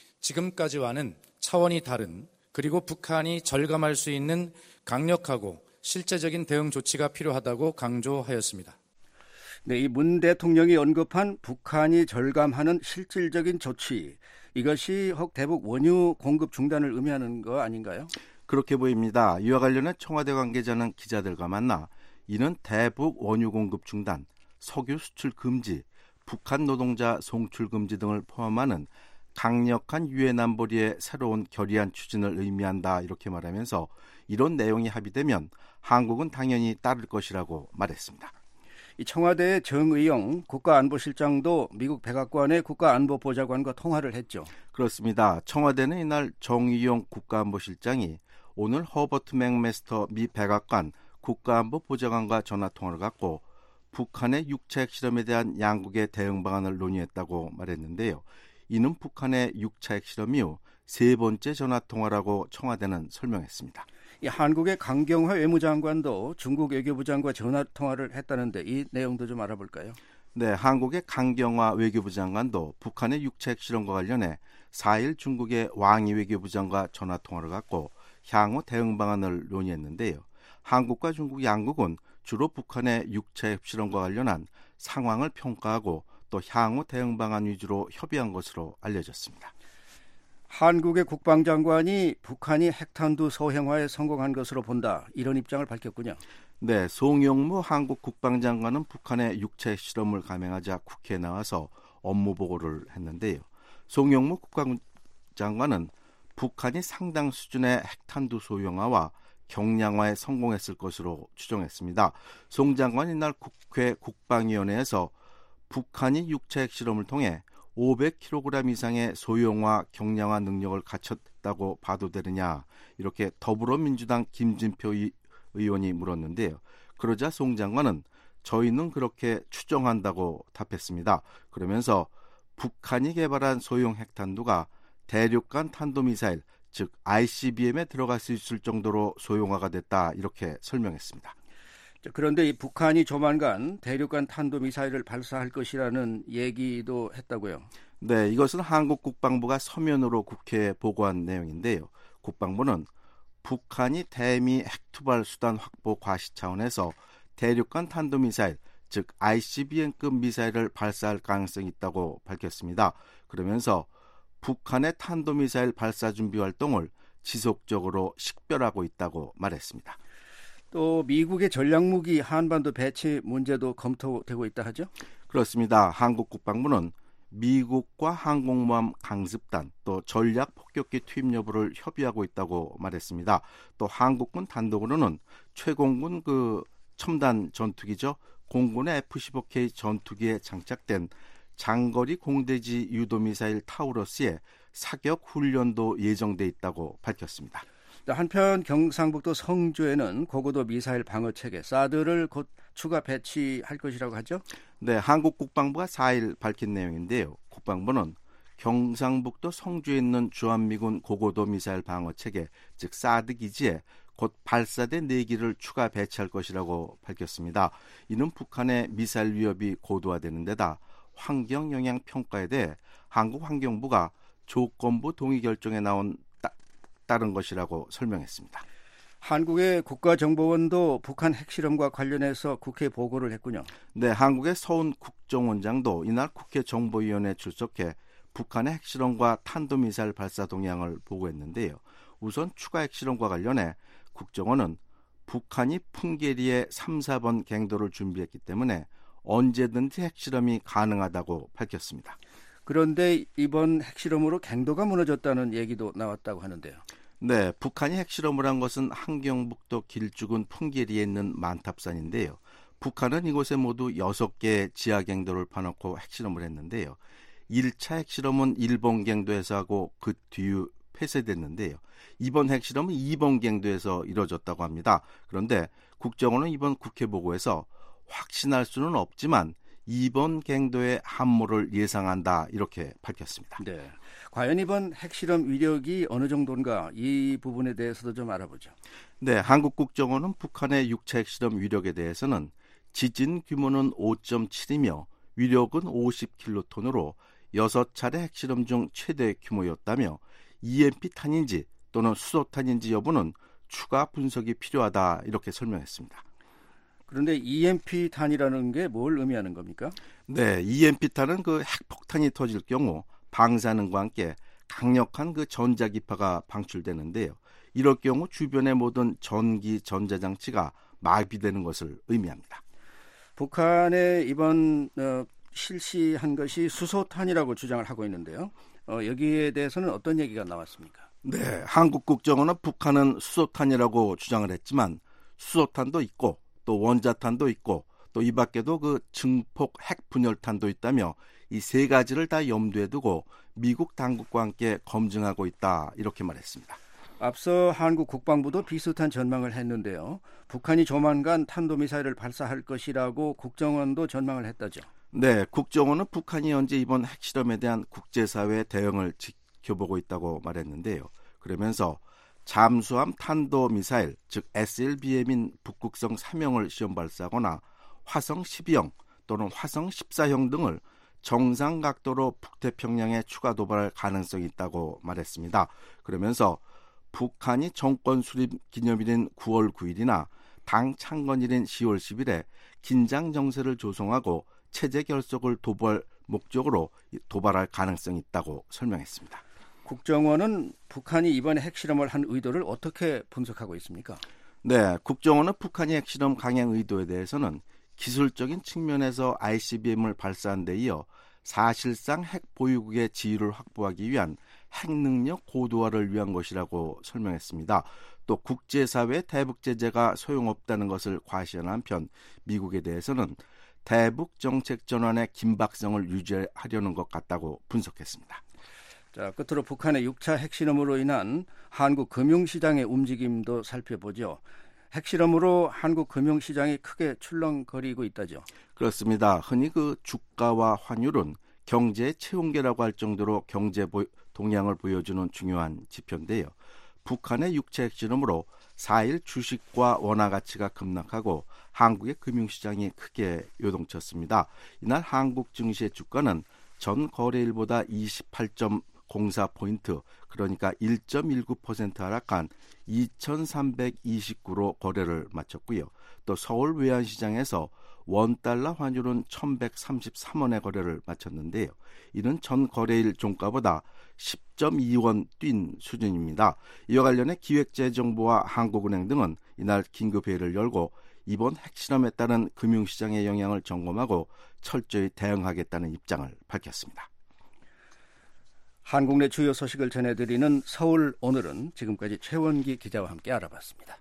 지금까지와는 차원이 다른 그리고 북한이 절감할 수 있는 강력하고 실제적인 대응 조치가 필요하다고 강조하였습니다. 네, 이 문 대통령이 언급한 북한이 절감하는 실질적인 조치, 이것이 혹 대북 원유 공급 중단을 의미하는 거 아닌가요? 그렇게 보입니다. 이와 관련해 청와대 관계자는 기자들과 만나 이는 대북 원유 공급 중단, 석유 수출 금지, 북한 노동자 송출 금지 등을 포함하는 강력한 유엔 안보리의 새로운 결의안 추진을 의미한다 이렇게 말하면서 이런 내용이 합의되면 한국은 당연히 따를 것이라고 말했습니다. 이 청와대의 정의용 국가안보실장도 미국 백악관의 국가안보보좌관과 통화를 했죠. 그렇습니다. 청와대는 이날 정의용 국가안보실장이 오늘 허버트 맥메스터 미 백악관 국가안보보좌관과 전화통화를 갖고 북한의 육 차 핵실험에 대한 양국의 대응 방안을 논의했다고 말했는데요. 이는 북한의 육 차 핵실험 이후 세 번째 전화통화라고 청와대는 설명했습니다. 이 한국의 강경화 외무장관도 중국 외교부장과 전화통화를 했다는데 이 내용도 좀 알아볼까요? 네, 한국의 강경화 외교부 장관도 북한의 육차 핵실험과 관련해 사 일 중국의 왕이 외교부 장과 전화통화를 갖고 향후 대응 방안을 논의했는데요. 한국과 중국 양국은 주로 북한의 육차 핵실험과 관련한 상황을 평가하고 또 향후 대응 방안 위주로 협의한 것으로 알려졌습니다. 한국의 국방장관이 북한이 핵탄두 소형화에 성공한 것으로 본다, 이런 입장을 밝혔군요. 네, 송영무 한국 국방장관은 북한의 육차 핵실험을 감행하자 국회에 나와서 업무 보고를 했는데요. 송영무 국방장관은 북한이 상당 수준의 핵탄두 소형화와 경량화에 성공했을 것으로 추정했습니다. 송 장관이 이날 국회 국방위원회에서 북한이 육차 핵실험을 통해 오백 킬로그램 이상의 소형화, 경량화 능력을 갖췄다고 봐도 되느냐, 이렇게 더불어민주당 김진표 의원이 물었는데요. 그러자 송 장관은 저희는 그렇게 추정한다고 답했습니다. 그러면서 북한이 개발한 소형 핵탄두가 대륙간 탄도미사일, 즉 아이씨비엠에 들어갈 수 있을 정도로 소형화가 됐다, 이렇게 설명했습니다. 그런데 이 북한이 조만간 대륙간 탄도미사일을 발사할 것이라는 얘기도 했다고요? 네, 이것은 한국 국방부가 서면으로 국회에 보고한 내용인데요. 국방부는 북한이 대미 핵투발 수단 확보 과시 차원에서 대륙간 탄도미사일, 즉 아이씨비엠급 미사일을 발사할 가능성이 있다고 밝혔습니다. 그러면서 북한의 탄도미사일 발사 준비 활동을 지속적으로 식별하고 있다고 말했습니다. 또 미국의 전략무기 한반도 배치 문제도 검토되고 있다 하죠? 그렇습니다. 한국 국방부는 미국과 항공모함 강습단 또 전략 폭격기 투입 여부를 협의하고 있다고 말했습니다. 또 한국군 단독으로는 최공군 그 첨단 전투기죠. 공군의 에프 십오 케이 전투기에 장착된 장거리 공대지 유도미사일 타우러스의 사격 훈련도 예정돼 있다고 밝혔습니다. 한편 경상북도 성주에는 고고도 미사일 방어체계 사드를 곧 추가 배치할 것이라고 하죠? 네, 한국 국방부가 사 일 밝힌 내용인데요. 국방부는 경상북도 성주에 있는 주한미군 고고도 미사일 방어체계, 즉 사드 기지에 곧 발사된 네 기를 추가 배치할 것이라고 밝혔습니다. 이는 북한의 미사일 위협이 고도화되는 데다 환경 영향 평가에 대해 한국 환경부가 조건부 동의 결정에 나온 따, 따른 것이라고 설명했습니다. 한국의 국가정보원도 북한 핵실험과 관련해서 국회에 보고를 했군요. 네, 한국의 서훈 국정원장도 이날 국회 정보위원회에 출석해 북한의 핵실험과 탄도미사일 발사 동향을 보고했는데요. 우선 추가 핵실험과 관련해 국정원은 북한이 풍계리에 삼, 사 번 갱도를 준비했기 때문에 언제든지 핵실험이 가능하다고 밝혔습니다. 그런데 이번 핵실험으로 갱도가 무너졌다는 얘기도 나왔다고 하는데요. 네, 북한이 핵실험을 한 것은 함경북도 길쭉은 풍계리에 있는 만탑산인데요. 북한은 이곳에 모두 여섯 개의 지하갱도를 파놓고 핵실험을 했는데요. 일 차 핵실험은 일본 갱도에서 하고 그 뒤 폐쇄됐는데요. 이번 핵실험은 이 번 갱도에서 이뤄졌다고 합니다. 그런데 국정원은 이번 국회 보고에서 확신할 수는 없지만 이번 갱도의 함몰을 예상한다, 이렇게 밝혔습니다. 네, 과연 이번 핵실험 위력이 어느 정도인가, 이 부분에 대해서도 좀 알아보죠. 네, 한국 국정원은 북한의 육차 핵실험 위력에 대해서는 지진 규모는 오 점 칠이며 위력은 오십 킬로톤으로 여섯 차례 핵실험 중 최대 규모였다며 이엠피 탄인지 또는 수소탄인지 여부는 추가 분석이 필요하다, 이렇게 설명했습니다. 그런데 이엠피 탄이라는 게 뭘 의미하는 겁니까? 네, 이엠피 탄은 그 핵폭탄이 터질 경우 방사능과 함께 강력한 그 전자기파가 방출되는데요. 이럴 경우 주변의 모든 전기 전자장치가 마비되는 것을 의미합니다. 북한의 이번 어, 실시한 것이 수소탄이라고 주장을 하고 있는데요. 어, 여기에 대해서는 어떤 얘기가 나왔습니까? 네, 한국 국정원은 북한은 수소탄이라고 주장을 했지만 수소탄도 있고 또 원자탄도 있고 또 이 밖에도 그 증폭 핵 분열탄도 있다며 이 세 가지를 다 염두에 두고 미국 당국과 함께 검증하고 있다, 이렇게 말했습니다. 앞서 한국 국방부도 비슷한 전망을 했는데요. 북한이 조만간 탄도미사일을 발사할 것이라고 국정원도 전망을 했다죠. 네, 국정원은 북한이 현재 이번 핵실험에 대한 국제사회의 대응을 지켜보고 있다고 말했는데요. 그러면서 잠수함 탄도미사일, 즉 에스엘비엠인 북극성 삼형을 시험 발사하거나 화성 십이형 또는 화성 십사형 등을 정상 각도로 북태평양에 추가 도발할 가능성이 있다고 말했습니다. 그러면서 북한이 정권 수립 기념일인 구월 구일이나 당 창건일인 시월 십일에 긴장 정세를 조성하고 체제 결속을 도발 목적으로 도발할 가능성이 있다고 설명했습니다. 국정원은 북한이 이번에 핵실험을 한 의도를 어떻게 분석하고 있습니까? 네, 국정원은 북한이 핵실험 강행 의도에 대해서는 기술적인 측면에서 아이씨비엠을 발사한 데 이어 사실상 핵 보유국의 지위를 확보하기 위한 핵능력 고도화를 위한 것이라고 설명했습니다. 또 국제사회 대북 제재가 소용없다는 것을 과시한 한편 미국에 대해서는 대북 정책 전환의 긴박성을 유지하려는 것 같다고 분석했습니다. 자, 끝으로 북한의 육 차 핵실험으로 인한 한국 금융시장의 움직임도 살펴보죠. 핵실험으로 한국 금융시장이 크게 출렁거리고 있다죠. 그렇습니다. 흔히 그 주가와 환율은 경제의 체온계라고 할 정도로 경제 동향을 보여주는 중요한 지표인데요. 북한의 육 차 핵실험으로 사일 주식과 원화 가치가 급락하고 한국의 금융시장이 크게 요동쳤습니다. 이날 한국 증시의 주가는 전 거래일보다 이십팔 점 공사 포인트, 그러니까 일 점 일구 퍼센트 하락한 이천삼백이십구로 거래를 마쳤고요. 또 서울 외환시장에서 원달러 환율은 천백삼십삼 원의 거래를 마쳤는데요. 이는 전 거래일 종가보다 십 점 이 원 뛴 수준입니다. 이와 관련해 기획재정부와 한국은행 등은 이날 긴급회의를 열고 이번 핵실험에 따른 금융시장의 영향을 점검하고 철저히 대응하겠다는 입장을 밝혔습니다. 한국 내 주요 소식을 전해드리는 서울 오늘은 지금까지 최원기 기자와 함께 알아봤습니다.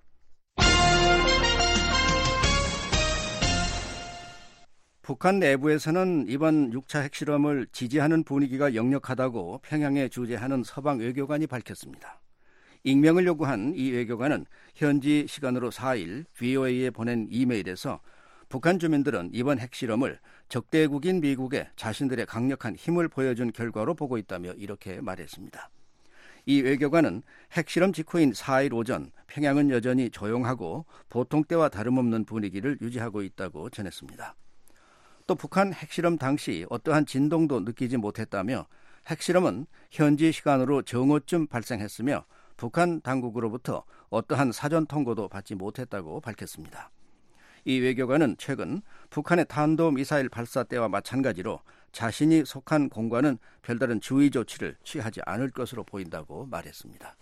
북한 내부에서는 이번 육 차 핵실험을 지지하는 분위기가 역력하다고 평양에 주재하는 서방 외교관이 밝혔습니다. 익명을 요구한 이 외교관은 현지 시간으로 사일 브이오에이에 보낸 이메일에서 북한 주민들은 이번 핵실험을 적대국인 미국에 자신들의 강력한 힘을 보여준 결과로 보고 있다며 이렇게 말했습니다. 이 외교관은 핵실험 직후인 사일 오전 평양은 여전히 조용하고 보통 때와 다름없는 분위기를 유지하고 있다고 전했습니다. 또 북한 핵실험 당시 어떠한 진동도 느끼지 못했다며 핵실험은 현지 시간으로 정오쯤 발생했으며 북한 당국으로부터 어떠한 사전 통보도 받지 못했다고 밝혔습니다. 이 외교관은 최근 북한의 탄도미사일 발사 때와 마찬가지로 자신이 속한 공간은 별다른 주의 조치를 취하지 않을 것으로 보인다고 말했습니다.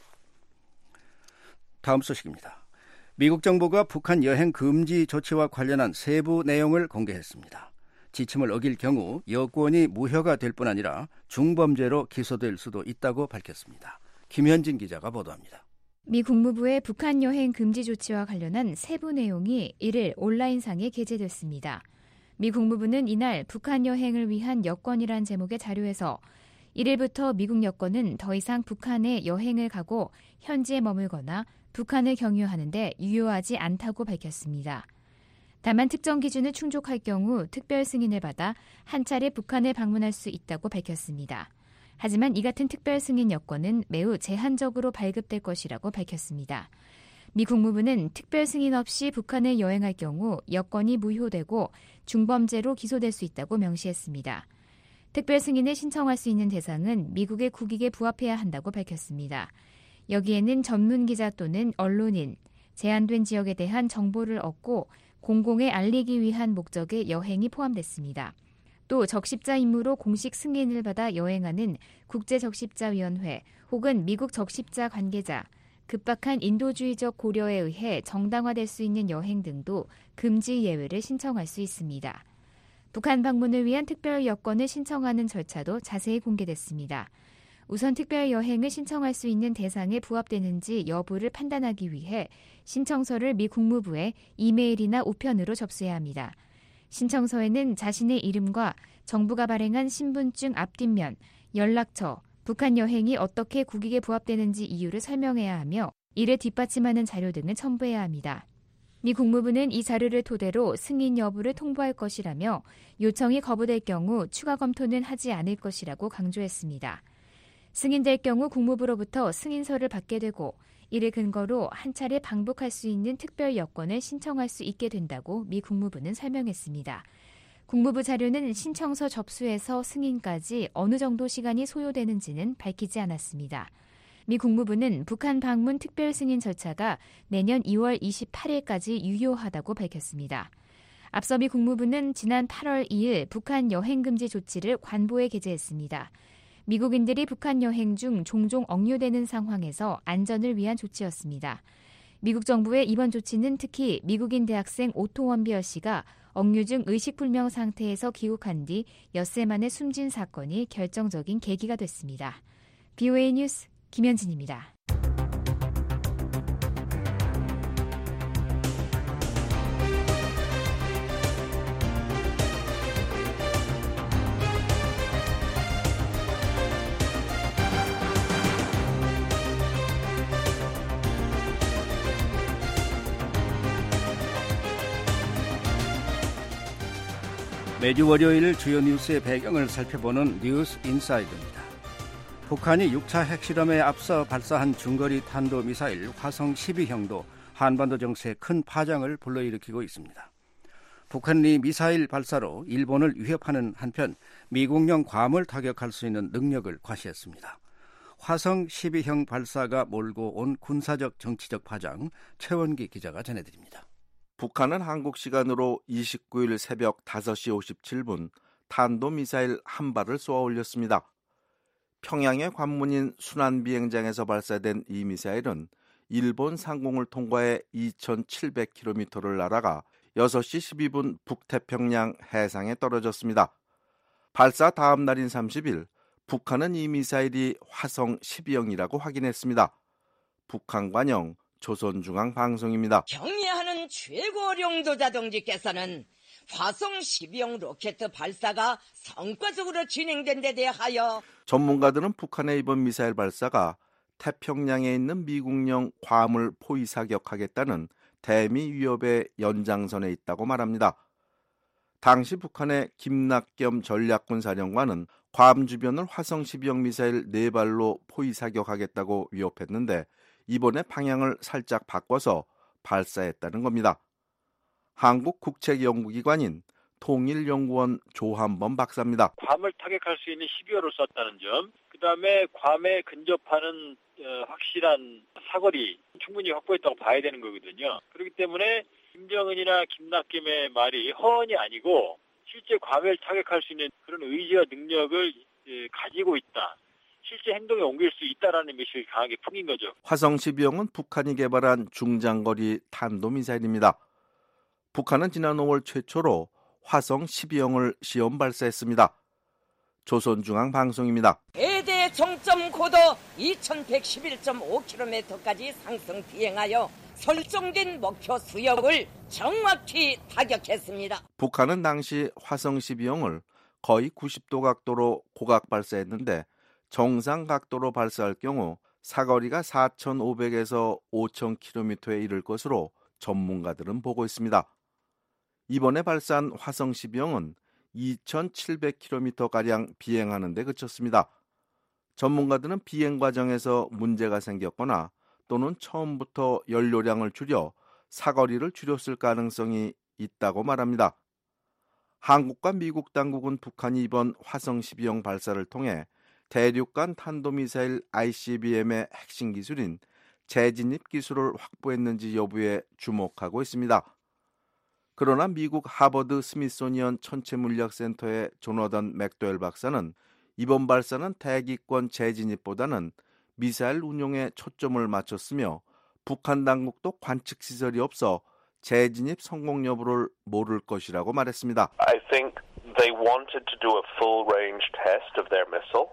다음 소식입니다. 미국 정부가 북한 여행 금지 조치와 관련한 세부 내용을 공개했습니다. 지침을 어길 경우 여권이 무효가 될 뿐 아니라 중범죄로 기소될 수도 있다고 밝혔습니다. 김현진 기자가 보도합니다. 미 국무부의 북한 여행 금지 조치와 관련한 세부 내용이 일일 온라인상에 게재됐습니다. 미 국무부는 이날 북한 여행을 위한 여권이란 제목의 자료에서 일일부터 미국 여권은 더 이상 북한에 여행을 가고 현지에 머물거나 북한을 경유하는 데 유효하지 않다고 밝혔습니다. 다만 특정 기준을 충족할 경우 특별 승인을 받아 한 차례 북한을 방문할 수 있다고 밝혔습니다. 하지만 이 같은 특별 승인 여권은 매우 제한적으로 발급될 것이라고 밝혔습니다. 미 국무부는 특별 승인 없이 북한을 여행할 경우 여권이 무효되고 중범죄로 기소될 수 있다고 명시했습니다. 특별 승인을 신청할 수 있는 대상은 미국의 국익에 부합해야 한다고 밝혔습니다. 여기에는 전문 기자 또는 언론인, 제한된 지역에 대한 정보를 얻고 공공에 알리기 위한 목적의 여행이 포함됐습니다. 또 적십자 임무로 공식 승인을 받아 여행하는 국제적십자위원회 혹은 미국 적십자 관계자, 급박한 인도주의적 고려에 의해 정당화될 수 있는 여행 등도 금지 예외를 신청할 수 있습니다. 북한 방문을 위한 특별 여권을 신청하는 절차도 자세히 공개됐습니다. 우선 특별 여행을 신청할 수 있는 대상에 부합되는지 여부를 판단하기 위해 신청서를 미 국무부에 이메일이나 우편으로 접수해야 합니다. 신청서에는 자신의 이름과 정부가 발행한 신분증 앞뒷면, 연락처, 북한 여행이 어떻게 국익에 부합되는지 이유를 설명해야 하며 이를 뒷받침하는 자료 등을 첨부해야 합니다. 미 국무부는 이 자료를 토대로 승인 여부를 통보할 것이라며 요청이 거부될 경우 추가 검토는 하지 않을 것이라고 강조했습니다. 승인될 경우 국무부로부터 승인서를 받게 되고 이를 근거로 한 차례 방북할 수 있는 특별 여권을 신청할 수 있게 된다고 미 국무부는 설명했습니다. 국무부 자료는 신청서 접수에서 승인까지 어느 정도 시간이 소요되는지는 밝히지 않았습니다. 미 국무부는 북한 방문 특별 승인 절차가 내년 이월 이십팔일까지 유효하다고 밝혔습니다. 앞서 미 국무부는 지난 팔월 이일 북한 여행 금지 조치를 관보에 게재했습니다. 미국인들이 북한 여행 중 종종 억류되는 상황에서 안전을 위한 조치였습니다. 미국 정부의 이번 조치는 특히 미국인 대학생 오토 원비어 씨가 억류 중 의식불명 상태에서 귀국한 뒤 엿새 만에 숨진 사건이 결정적인 계기가 됐습니다. 비오에이 뉴스 김현진입니다. 매주 월요일 주요 뉴스의 배경을 살펴보는 뉴스 인사이드입니다. 북한이 육 차 핵실험에 앞서 발사한 중거리 탄도미사일 화성 십이형도 한반도 정세에 큰 파장을 불러일으키고 있습니다. 북한이 미사일 발사로 일본을 위협하는 한편 미국령 괌을 타격할 수 있는 능력을 과시했습니다. 화성 십이형 발사가 몰고 온 군사적 정치적 파장, 최원기 기자가 전해드립니다. 북한은 한국 시간으로 이십구일 새벽 다섯시 오십칠분 탄도미사일 한 발을 쏘아 올렸습니다. 평양의 관문인 순안비행장에서 발사된 이 미사일은 일본 상공을 통과해 이천칠백 킬로미터를 날아가 여섯시 십이분 북태평양 해상에 떨어졌습니다. 발사 다음 날인 삼십일, 북한은 이 미사일이 화성 십이형이라고 확인했습니다. 북한 관영 조선중앙방송입니다. 경의하는 최고령도자 동지께서는 화성 십이형 로켓 발사가 성과적으로 진행된 데 대하여 전문가들은 북한의 이번 미사일 발사가 태평양에 있는 미국령 괌을 포위 사격하겠다는 대미 위협의 연장선에 있다고 말합니다. 당시 북한의 김낙겸 전략군 사령관은 괌 주변을 화성 십이형 미사일 네 발로 포위 사격하겠다고 위협했는데 이번에 방향을 살짝 바꿔서 발사했다는 겁니다. 한국 국책연구기관인 통일연구원 조한범 박사입니다. 괌을 타격할 수 있는 십이호를 쐈다는 점, 그 다음에 괌에 근접하는 어, 확실한 사거리 충분히 확보했다고 봐야 되는 거거든요. 그렇기 때문에 김정은이나 김낙겸의 말이 허언이 아니고 실제 괌을 타격할 수 있는 그런 의지와 능력을 예, 가지고 있다. 실제 행동에 옮길 수 있다라는 메시지를 강하게 풍긴 거죠. 화성 십이형은 북한이 개발한 중장거리 탄도미사일입니다. 북한은 지난 오월 최초로 화성 십이형을 시험 발사했습니다. 조선중앙방송입니다. 최대 정점 고도 이천백십일 점 오 킬로미터까지 상승 비행하여 설정된 목표 수역을 정확히 타격했습니다. 북한은 당시 화성 십이형을 거의 구십도 각도로 고각 발사했는데 정상 각도로 발사할 경우 사거리가 사천오백에서 오천 킬로미터에 이를 것으로 전문가들은 보고 있습니다. 이번에 발사한 화성 십이형은 이천칠백 킬로미터가량 비행하는 데 그쳤습니다. 전문가들은 비행 과정에서 문제가 생겼거나 또는 처음부터 연료량을 줄여 사거리를 줄였을 가능성이 있다고 말합니다. 한국과 미국 당국은 북한이 이번 화성 십이형 발사를 통해 대륙간 탄도미사일 아이씨비엠의 핵심 기술인 재진입 기술을 확보했는지 여부에 주목하고 있습니다. 그러나 미국 하버드 스미소니언 천체물리학센터의 조너던 맥도웰 박사는 이번 발사는 대기권 재진입보다는 미사일 운용에 초점을 맞췄으며 북한 당국도 관측 시설이 없어 재진입 성공 여부를 모를 것이라고 말했습니다. I think they wanted to do a full range test of their missile.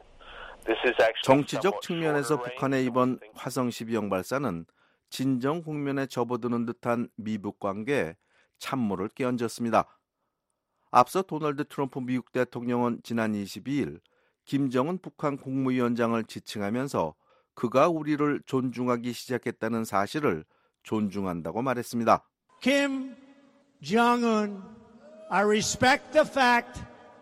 정치적 측면에서 북한의 이번 화성 십이형 발사는 진정 국면에 접어드는 듯한 미북 관계에 찬물을 끼얹었습니다. 앞서 도널드 트럼프 미국 대통령은 지난 이십이일 김정은 북한 국무위원장을 지칭하면서 그가 우리를 존중하기 시작했다는 사실을 존중한다고 말했습니다. Kim Jong-un, I respect the fact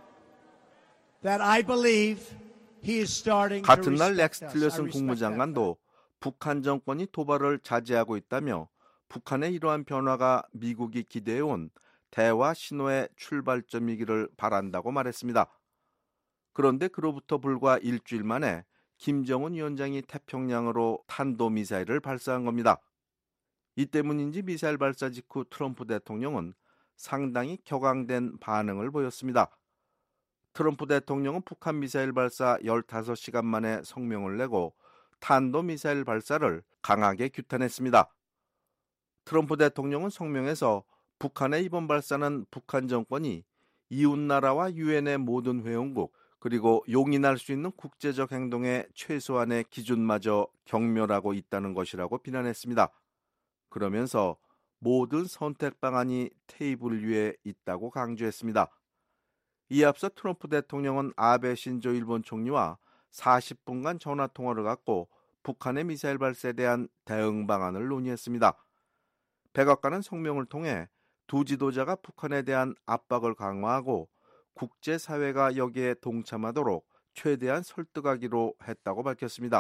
that I believe he is starting to 같은 날 respect 렉스 us. 틸러슨 국무장관도 북한 정권이 도발을 자제하고 있다며 북한의 이러한 변화가 미국이 기대해온 대화 신호의 출발점이기를 바란다고 말했습니다. 그런데 그로부터 불과 일주일 만에 김정은 위원장이 태평양으로 탄도미사일을 발사한 겁니다. 이 때문인지 미사일 발사 직후 트럼프 대통령은 상당히 격앙된 반응을 보였습니다. 트럼프 대통령은 북한 미사일 발사 열다섯 시간 만에 성명을 내고 탄도미사일 발사를 강하게 규탄했습니다. 트럼프 대통령은 성명에서 북한의 이번 발사는 북한 정권이 이웃나라와 유엔의 모든 회원국 그리고 용인할 수 있는 국제적 행동의 최소한의 기준마저 경멸하고 있다는 것이라고 비난했습니다. 그러면서 모든 선택 방안이 테이블 위에 있다고 강조했습니다. 이에 앞서 트럼프 대통령은 아베 신조 일본 총리와 사십 분간 전화통화를 갖고 북한의 미사일 발사에 대한 대응 방안을 논의했습니다. 백악관은 성명을 통해 두 지도자가 북한에 대한 압박을 강화하고 국제사회가 여기에 동참하도록 최대한 설득하기로 했다고 밝혔습니다.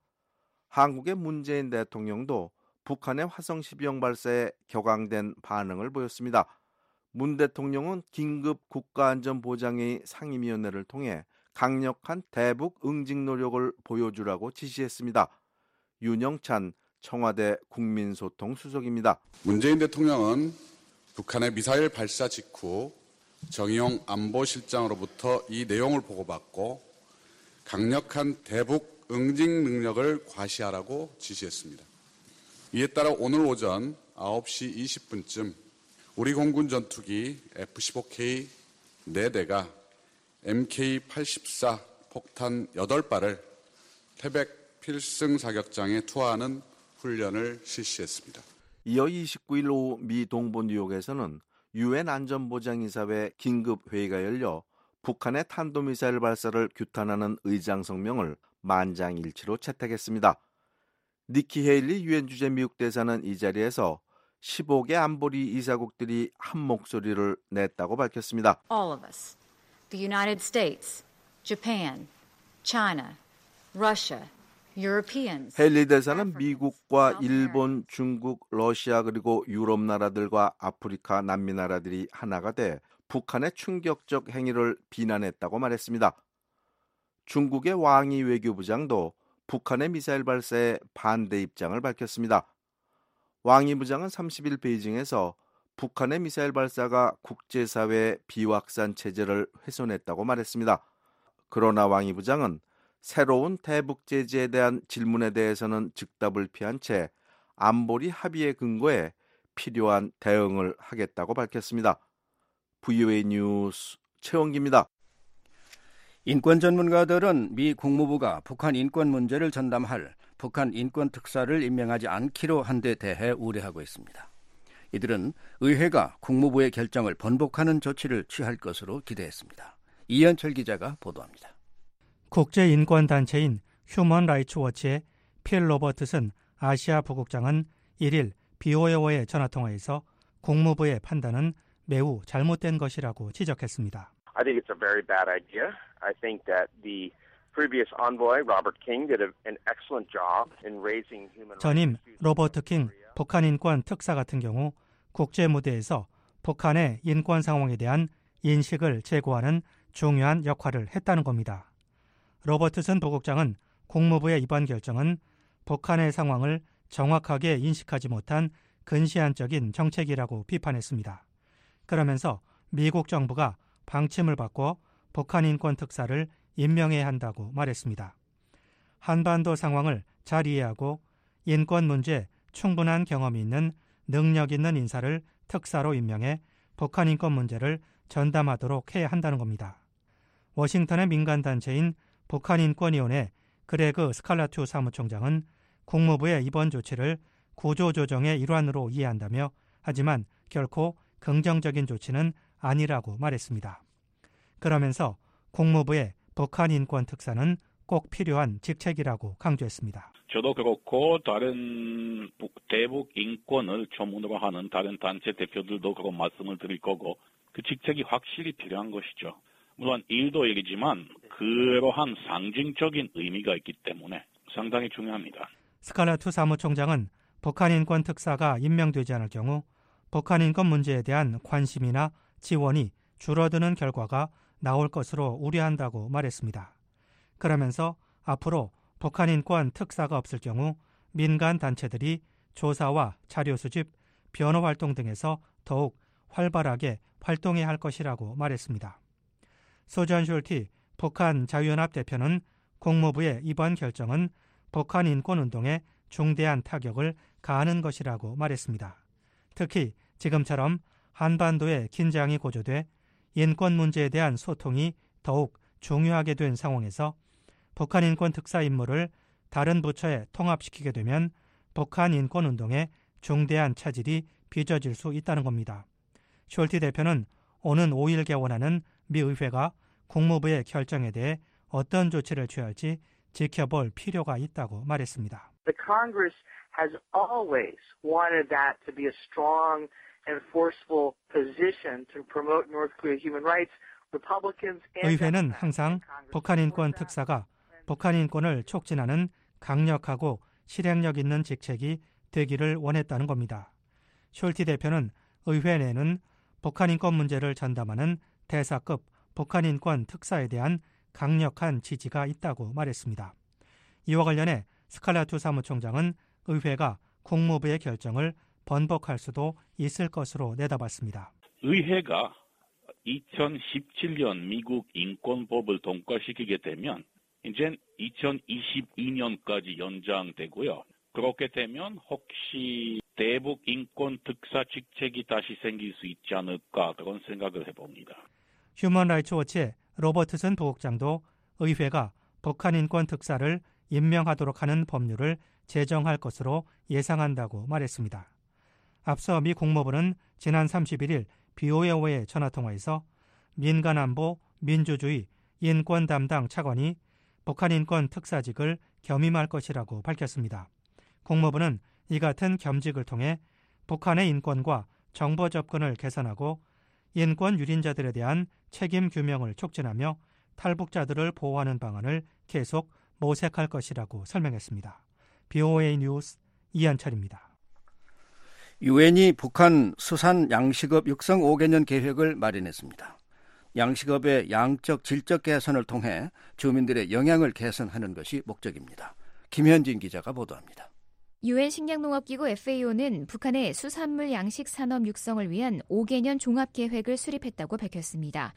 한국의 문재인 대통령도 북한의 화성 십이형 발사에 격앙된 반응을 보였습니다. 문 대통령은 긴급 국가안전보장회의 상임위원회를 통해 강력한 대북 응징 노력을 보여주라고 지시했습니다. 윤영찬 청와대 국민소통수석입니다. 문재인 대통령은 북한의 미사일 발사 직후 정의용 안보실장으로부터 이 내용을 보고받고 강력한 대북 응징 능력을 과시하라고 지시했습니다. 이에 따라 오늘 오전 아홉 시 이십 분쯤 우리 공군 전투기 에프 십오 케이 네 대가 엠케이 팔십사 폭탄 여덟 발을 태백 필승 사격장에 투하하는 훈련을 실시했습니다. 이어 이십구일 오후 미 동부 뉴욕에서는 유엔 안전보장이사회 긴급회의가 열려 북한의 탄도미사일 발사를 규탄하는 의장 성명을 만장일치로 채택했습니다. 니키 헤일리 유엔 주재 미국 대사는 이 자리에서 십오 개 안보리 이사국들이 한 목소리를 냈다고 밝혔습니다. All of us, the United States, Japan, China, Russia, Europeans. 헤일리 대사는 미국과 일본, 중국, 러시아 그리고 유럽 나라들과 아프리카, 남미 나라들이 하나가 돼 북한의 충격적 행위를 비난했다고 말했습니다. 중국의 왕이 외교부장도 북한의 미사일 발사에 반대 입장을 밝혔습니다. 왕이 부장은 삼십일 베이징에서 북한의 미사일 발사가 국제사회의 비확산 체제를 훼손했다고 말했습니다. 그러나 왕이 부장은 새로운 대북 제재에 대한 질문에 대해서는 즉답을 피한 채 안보리 합의의 근거에 필요한 대응을 하겠다고 밝혔습니다. 브이오에이 뉴스 최원기입니다. 인권 전문가들은 미 국무부가 북한 인권 문제를 전담할 북한 인권 특사를 임명하지 않기로 한 데 대해 우려하고 있습니다. 이들은 의회가 국무부의 결정을 번복하는 조치를 취할 것으로 기대했습니다. 이현철 기자가 보도합니다. 국제인권단체인 휴먼 라이츠 워치의 필 로버트슨 아시아 부국장은 일일 비오에오의 전화통화에서 국무부의 판단은 매우 잘못된 것이라고 지적했습니다. I think it's a very bad idea. I think that the previous envoy, Robert King, did an excellent job in raising human rights. 전임 로버트 킹 북한 인권 특사 같은 경우 국제 무대에서 북한의 인권 상황에 대한 인식을 제고하는 중요한 역할을 했다는 겁니다. 로버트슨 부국장은 국무부의 이번 결정은 북한의 상황을 정확하게 인식하지 못한 근시안적인 정책이라고 비판했습니다. 그러면서 미국 정부가 방침을 바꿔 북한 인권 특사를 임명해야 한다고 말했습니다. 한반도 상황을 잘 이해하고 인권 문제 충분한 경험이 있는 능력 있는 인사를 특사로 임명해 북한 인권 문제를 전담하도록 해야 한다는 겁니다. 워싱턴의 민간단체인 북한인권위원회 그레그 스칼라투 사무총장은 국무부의 이번 조치를 구조조정의 일환으로 이해한다며 하지만 결코 긍정적인 조치는 아니라고 말했습니다. 그러면서 국무부의 북한 인권 특사는 꼭 필요한 직책이라고 강조했습니다. 저도 그렇고 다른 대북 인권을 전문으로 하는 다른 단체 대표들도 그런 말씀을 드릴 거고 그 직책이 확실히 필요한 것이죠. 물론 일도 일이지만 그러한 상징적인 의미가 있기 때문에 상당히 중요합니다. 스칼라투 사무총장은 북한 인권 특사가 임명되지 않을 경우 북한 인권 문제에 대한 관심이나 지원이 줄어드는 결과가 나올 것으로 우려한다고 말했습니다. 그러면서 앞으로 북한 인권 특사가 없을 경우 민간 단체들이 조사와 자료 수집, 변호 활동 등에서 더욱 활발하게 활동해야 할 것이라고 말했습니다. 소전 숄티 북한 자유연합 대표는 국무부의 이번 결정은 북한 인권운동에 중대한 타격을 가하는 것이라고 말했습니다. 특히 지금처럼 한반도의 긴장이 고조돼 인권 문제에 대한 소통이 더욱 중요하게 된 상황에서 북한 인권 특사 임무를 다른 부처에 통합시키게 되면 북한 인권운동에 중대한 차질이 빚어질 수 있다는 겁니다. 숄티 대표는 오는 오 일 개원하는 미 의회가 국무부의 결정에 대해 어떤 조치를 취할지 지켜볼 필요가 있다고 말했습니다. The Congress has always wanted that to be a strong and forceful position to promote North Korea human rights. Republicans 의회는 항상 북한 인권 특사가 북한 인권을 촉진하는 강력하고 실행력 있는 직책이 되기를 원했다는 겁니다. 숄티 대표는 의회 내는 북한 인권 문제를 전담하는 대사급 북한 인권 특사에 대한 강력한 지지가 있다고 말했습니다. 이와 관련해 스칼라투 사무총장은 의회가 국무부의 결정을 번복할 수도 있을 것으로 내다봤습니다. 의회가 이천십칠 년 미국 인권법을 통과시키게 되면 이제 이천이십이 년까지 연장되고요. 그렇게 되면 혹시 대북 인권 특사 직책이 다시 생길 수 있지 않을까 그런 생각을 해봅니다. 휴먼 라이츠 워치의 로버트슨 부국장도 의회가 북한 인권 특사를 임명하도록 하는 법률을 제정할 것으로 예상한다고 말했습니다. 앞서 미 국무부는 지난 삼십일 일 비오에이와의 전화통화에서 민간안보, 민주주의, 인권 담당 차관이 북한 인권 특사직을 겸임할 것이라고 밝혔습니다. 국무부는 이 같은 겸직을 통해 북한의 인권과 정보 접근을 개선하고 인권 유린자들에 대한 책임 규명을 촉진하며 탈북자들을 보호하는 방안을 계속 모색할 것이라고 설명했습니다. 비오에이 뉴스 이한철입니다. 유엔이 북한 수산 양식업 육성 오 개년 계획을 마련했습니다. 양식업의 양적 질적 개선을 통해 주민들의 영향을 개선하는 것이 목적입니다. 김현진 기자가 보도합니다. 유엔 식량농업기구 에프에이오는 북한의 수산물 양식 산업 육성을 위한 오 개년 종합계획을 수립했다고 밝혔습니다.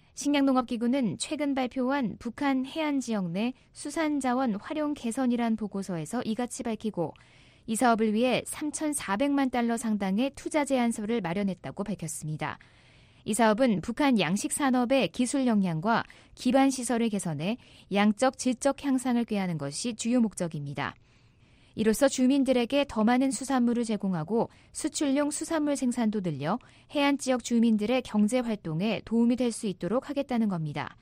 식량농업기구는 최근 발표한 북한 해안지역 내 수산자원 활용 개선이란 보고서에서 이같이 밝히고 이 사업을 위해 삼천사백만 달러 상당의 투자 제안서를 마련했다고 밝혔습니다. 이 사업은 북한 양식 산업의 기술 역량과 기반 시설을 개선해 양적 질적 향상을 꾀하는 것이 주요 목적입니다. 이로써 주민들에게 더 많은 수산물을 제공하고 수출용 수산물 생산도 늘려 해안 지역 주민들의 경제 활동에 도움이 될 수 있도록 하겠다는 겁니다.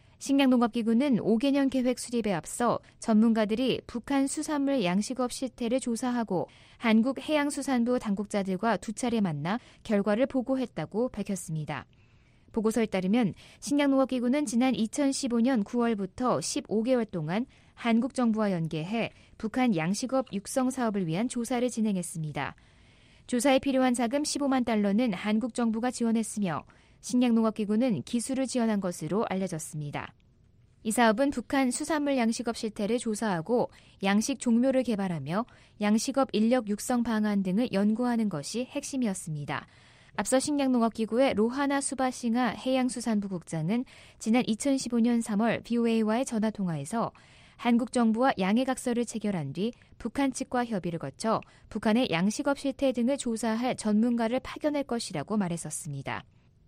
식량농업기구는 오 개년 계획 수립에 앞서 전문가들이 북한 수산물 양식업 실태를 조사하고 한국해양수산부 당국자들과 두 차례 만나 결과를 보고했다고 밝혔습니다. 보고서에 따르면 식량농업기구는 지난 이천십오 년 구월부터 십오 개월 동안 한국 정부와 연계해 북한 양식업 육성 사업을 위한 조사를 진행했습니다. 조사에 필요한 자금 십오만 달러는 한국 정부가 지원했으며 식량농업기구는 기술을 지원한 것으로 알려졌습니다. 이 사업은 북한 수산물 양식업 실태를 조사하고 양식 종묘를 개발하며 양식업 인력 육성 방안 등을 연구하는 것이 핵심이었습니다. 앞서 식량농업기구의 로하나 수바싱하 해양수산부 국장은 지난 이천십오 년 삼월 비오에이와의 전화통화에서 한국 정부와 양해각서를 체결한 뒤 북한 측과 협의를 거쳐 북한의 양식업 실태 등을 조사할 전문가를 파견할 것이라고 말했었습니다.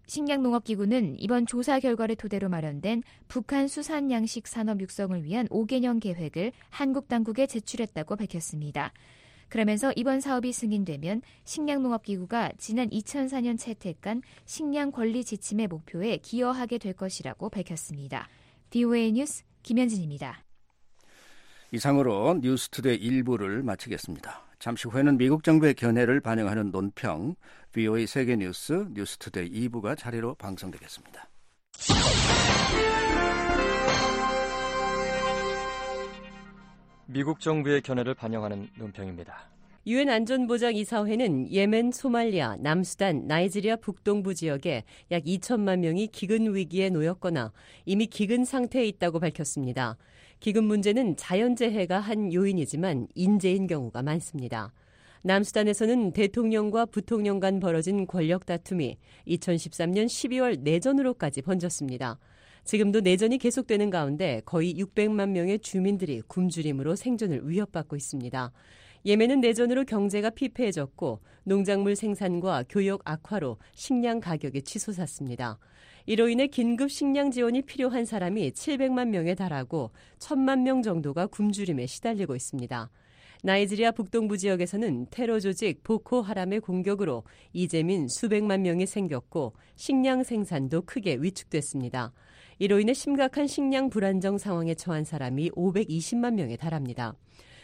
식량농업기구는 이번 조사 결과를 토대로 마련된 북한 수산 양식 산업 육성을 위한 오 개년 계획을 한국 당국에 제출했다고 밝혔습니다. 그러면서 이번 사업이 승인되면 식량농업기구가 지난 이천사 년 채택한 식량 권리 지침의 목표에 기여하게 될 것이라고 밝혔습니다. 비오에이 뉴스 김현진입니다. 이상으로 뉴스투데이 일 부를 마치겠습니다. 잠시 후에는 미국 정부의 견해를 반영하는 논평, 비오에이 세계뉴스 뉴스투데이 이 부가 자리로 방송되겠습니다. 미국 정부의 견해를 반영하는 논평입니다. 유엔 안전보장이사회는 예멘, 소말리아, 남수단, 나이지리아 북동부 지역에 약 이천만 명이 기근 위기에 놓였거나 이미 기근 상태에 있다고 밝혔습니다. 기근 문제는 자연재해가 한 요인이지만 인재인 경우가 많습니다. 남수단에서는 대통령과 부통령 간 벌어진 권력 다툼이 이천십삼 년 십이월 내전으로까지 번졌습니다. 지금도 내전이 계속되는 가운데 거의 육백만 명의 주민들이 굶주림으로 생존을 위협받고 있습니다. 예멘은 내전으로 경제가 피폐해졌고 농작물 생산과 교역 악화로 식량 가격이 치솟았습니다. 이로 인해 긴급 식량 지원이 필요한 사람이 칠백만 명에 달하고 천만 명 정도가 굶주림에 시달리고 있습니다. 나이지리아 북동부 지역에서는 테러 조직 보코하람의 공격으로 이재민 수백만 명이 생겼고 식량 생산도 크게 위축됐습니다. 이로 인해 심각한 식량 불안정 상황에 처한 사람이 오백이십만 명에 달합니다.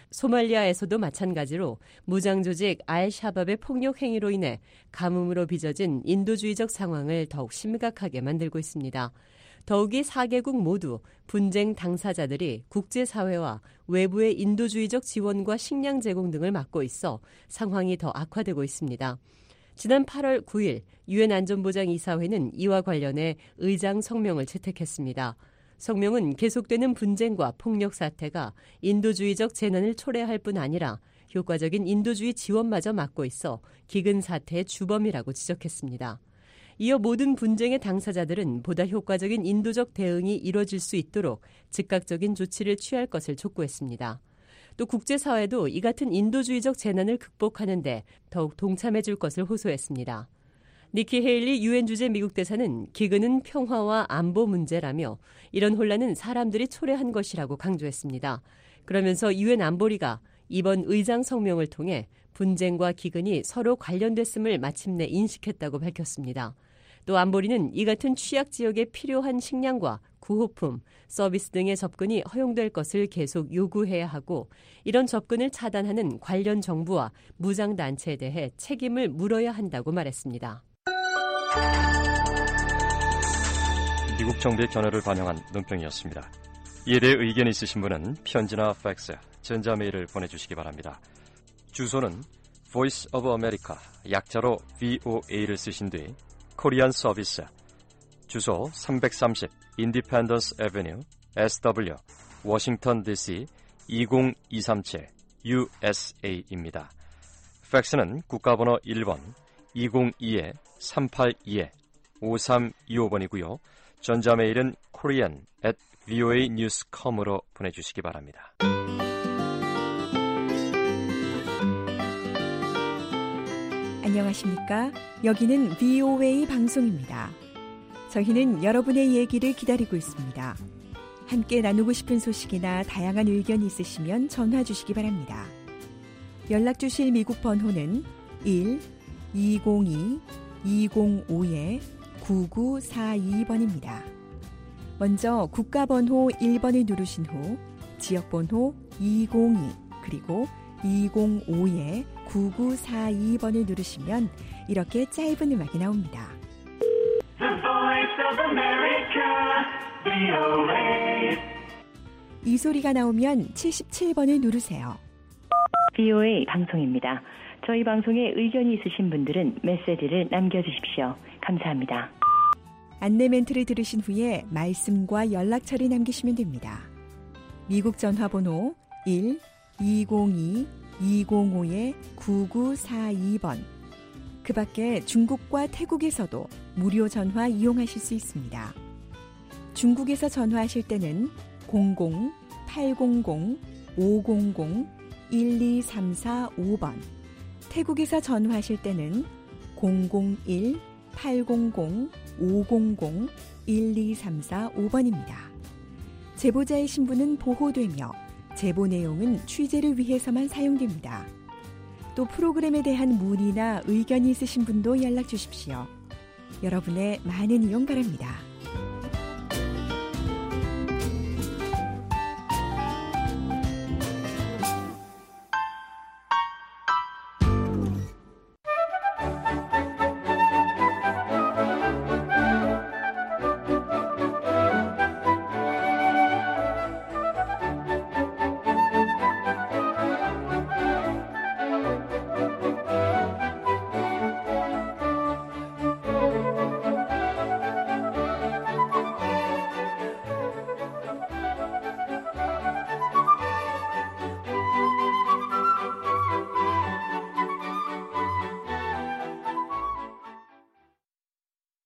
소말리아에서도 마찬가지로 무장조직 알-샤밥의 폭력 행위로 인해 가뭄으로 빚어진 인도주의적 상황을 더욱 심각하게 만들고 있습니다. 더욱이 사 개국 모두 분쟁 당사자들이 국제사회와 외부의 인도주의적 지원과 식량 제공 등을 막고 있어 상황이 더 악화되고 있습니다. 지난 팔월 구일 유엔 안전보장이사회는 이와 관련해 의장 성명을 채택했습니다. 성명은 계속되는 분쟁과 폭력 사태가 인도주의적 재난을 초래할 뿐 아니라 효과적인 인도주의 지원마저 막고 있어 기근 사태의 주범이라고 지적했습니다. 이어 모든 분쟁의 당사자들은 보다 효과적인 인도적 대응이 이뤄질 수 있도록 즉각적인 조치를 취할 것을 촉구했습니다. 또 국제사회도 이 같은 인도주의적 재난을 극복하는 데 더욱 동참해 줄 것을 호소했습니다. 니키 헤일리 유엔 주재 미국 대사는 기근은 평화와 안보 문제라며 이런 혼란은 사람들이 초래한 것이라고 강조했습니다. 그러면서 유엔 안보리가 이번 의장 성명을 통해 분쟁과 기근이 서로 관련됐음을 마침내 인식했다고 밝혔습니다. 또 안보리는 이 같은 취약 지역에 필요한 식량과 구호품, 서비스 등의 접근이 허용될 것을 계속 요구해야 하고 이런 접근을 차단하는 관련 정부와 무장단체에 대해 책임을 물어야 한다고 말했습니다. 미국 정부의 견해를 반영한 논평이었습니다. 이에 대해 의견이 있으신 분은 편지나 팩스, 전자메일을 보내주시기 바랍니다. 주소는 Voice of America, 약자로 브이오에이를 쓰신 뒤 코리안 서비스, 주소 삼백삼십 Independence Avenue, 에스더블유, 워싱턴 디씨 이공이삼칠 유에스에이입니다. 팩스는 국가번호 일 번 이공이 삼팔이 오삼이오 번이고요. 전자메일은 korean at voa news dot com으로 보내주시기 바랍니다. 안녕하십니까? 여기는 브이오에이 방송입니다. 저희는 여러분의 얘기를 기다리고 있습니다. 함께 나누고 싶은 소식이나 다양한 의견이 있으시면 전화 주시기 바랍니다. 연락 주실 미국 번호는 일 이공이 이공오 구구사이 번입니다. 먼저 국가번호 일 번을 누르신 후 지역번호 이공이 그리고 이공오 구구사이 번을 누르시면 이렇게 짧은 음악이 나옵니다. The Voice of America, 브이오에이. 이 소리가 나오면 칠십칠 번을 누르세요. 브이오에이 방송입니다. 저희 방송에 의견이 있으신 분들은 메시지를 남겨주십시오. 감사합니다. 안내 멘트를 들으신 후에 말씀과 연락처를 남기시면 됩니다. 미국 전화번호 일 이공이 이공오 구구사이 번. 그 밖에 중국과 태국에서도 무료 전화 이용하실 수 있습니다. 중국에서 전화하실 때는 공공 팔공공 오공공 일이삼사오 번, 태국에서 전화하실 때는 공공일 팔공공 오공공 일이삼사오 번입니다. 제보자의 신분은 보호되며 제보 내용은 취재를 위해서만 사용됩니다. 또 프로그램에 대한 문의나 의견이 있으신 분도 연락 주십시오. 여러분의 많은 이용 바랍니다.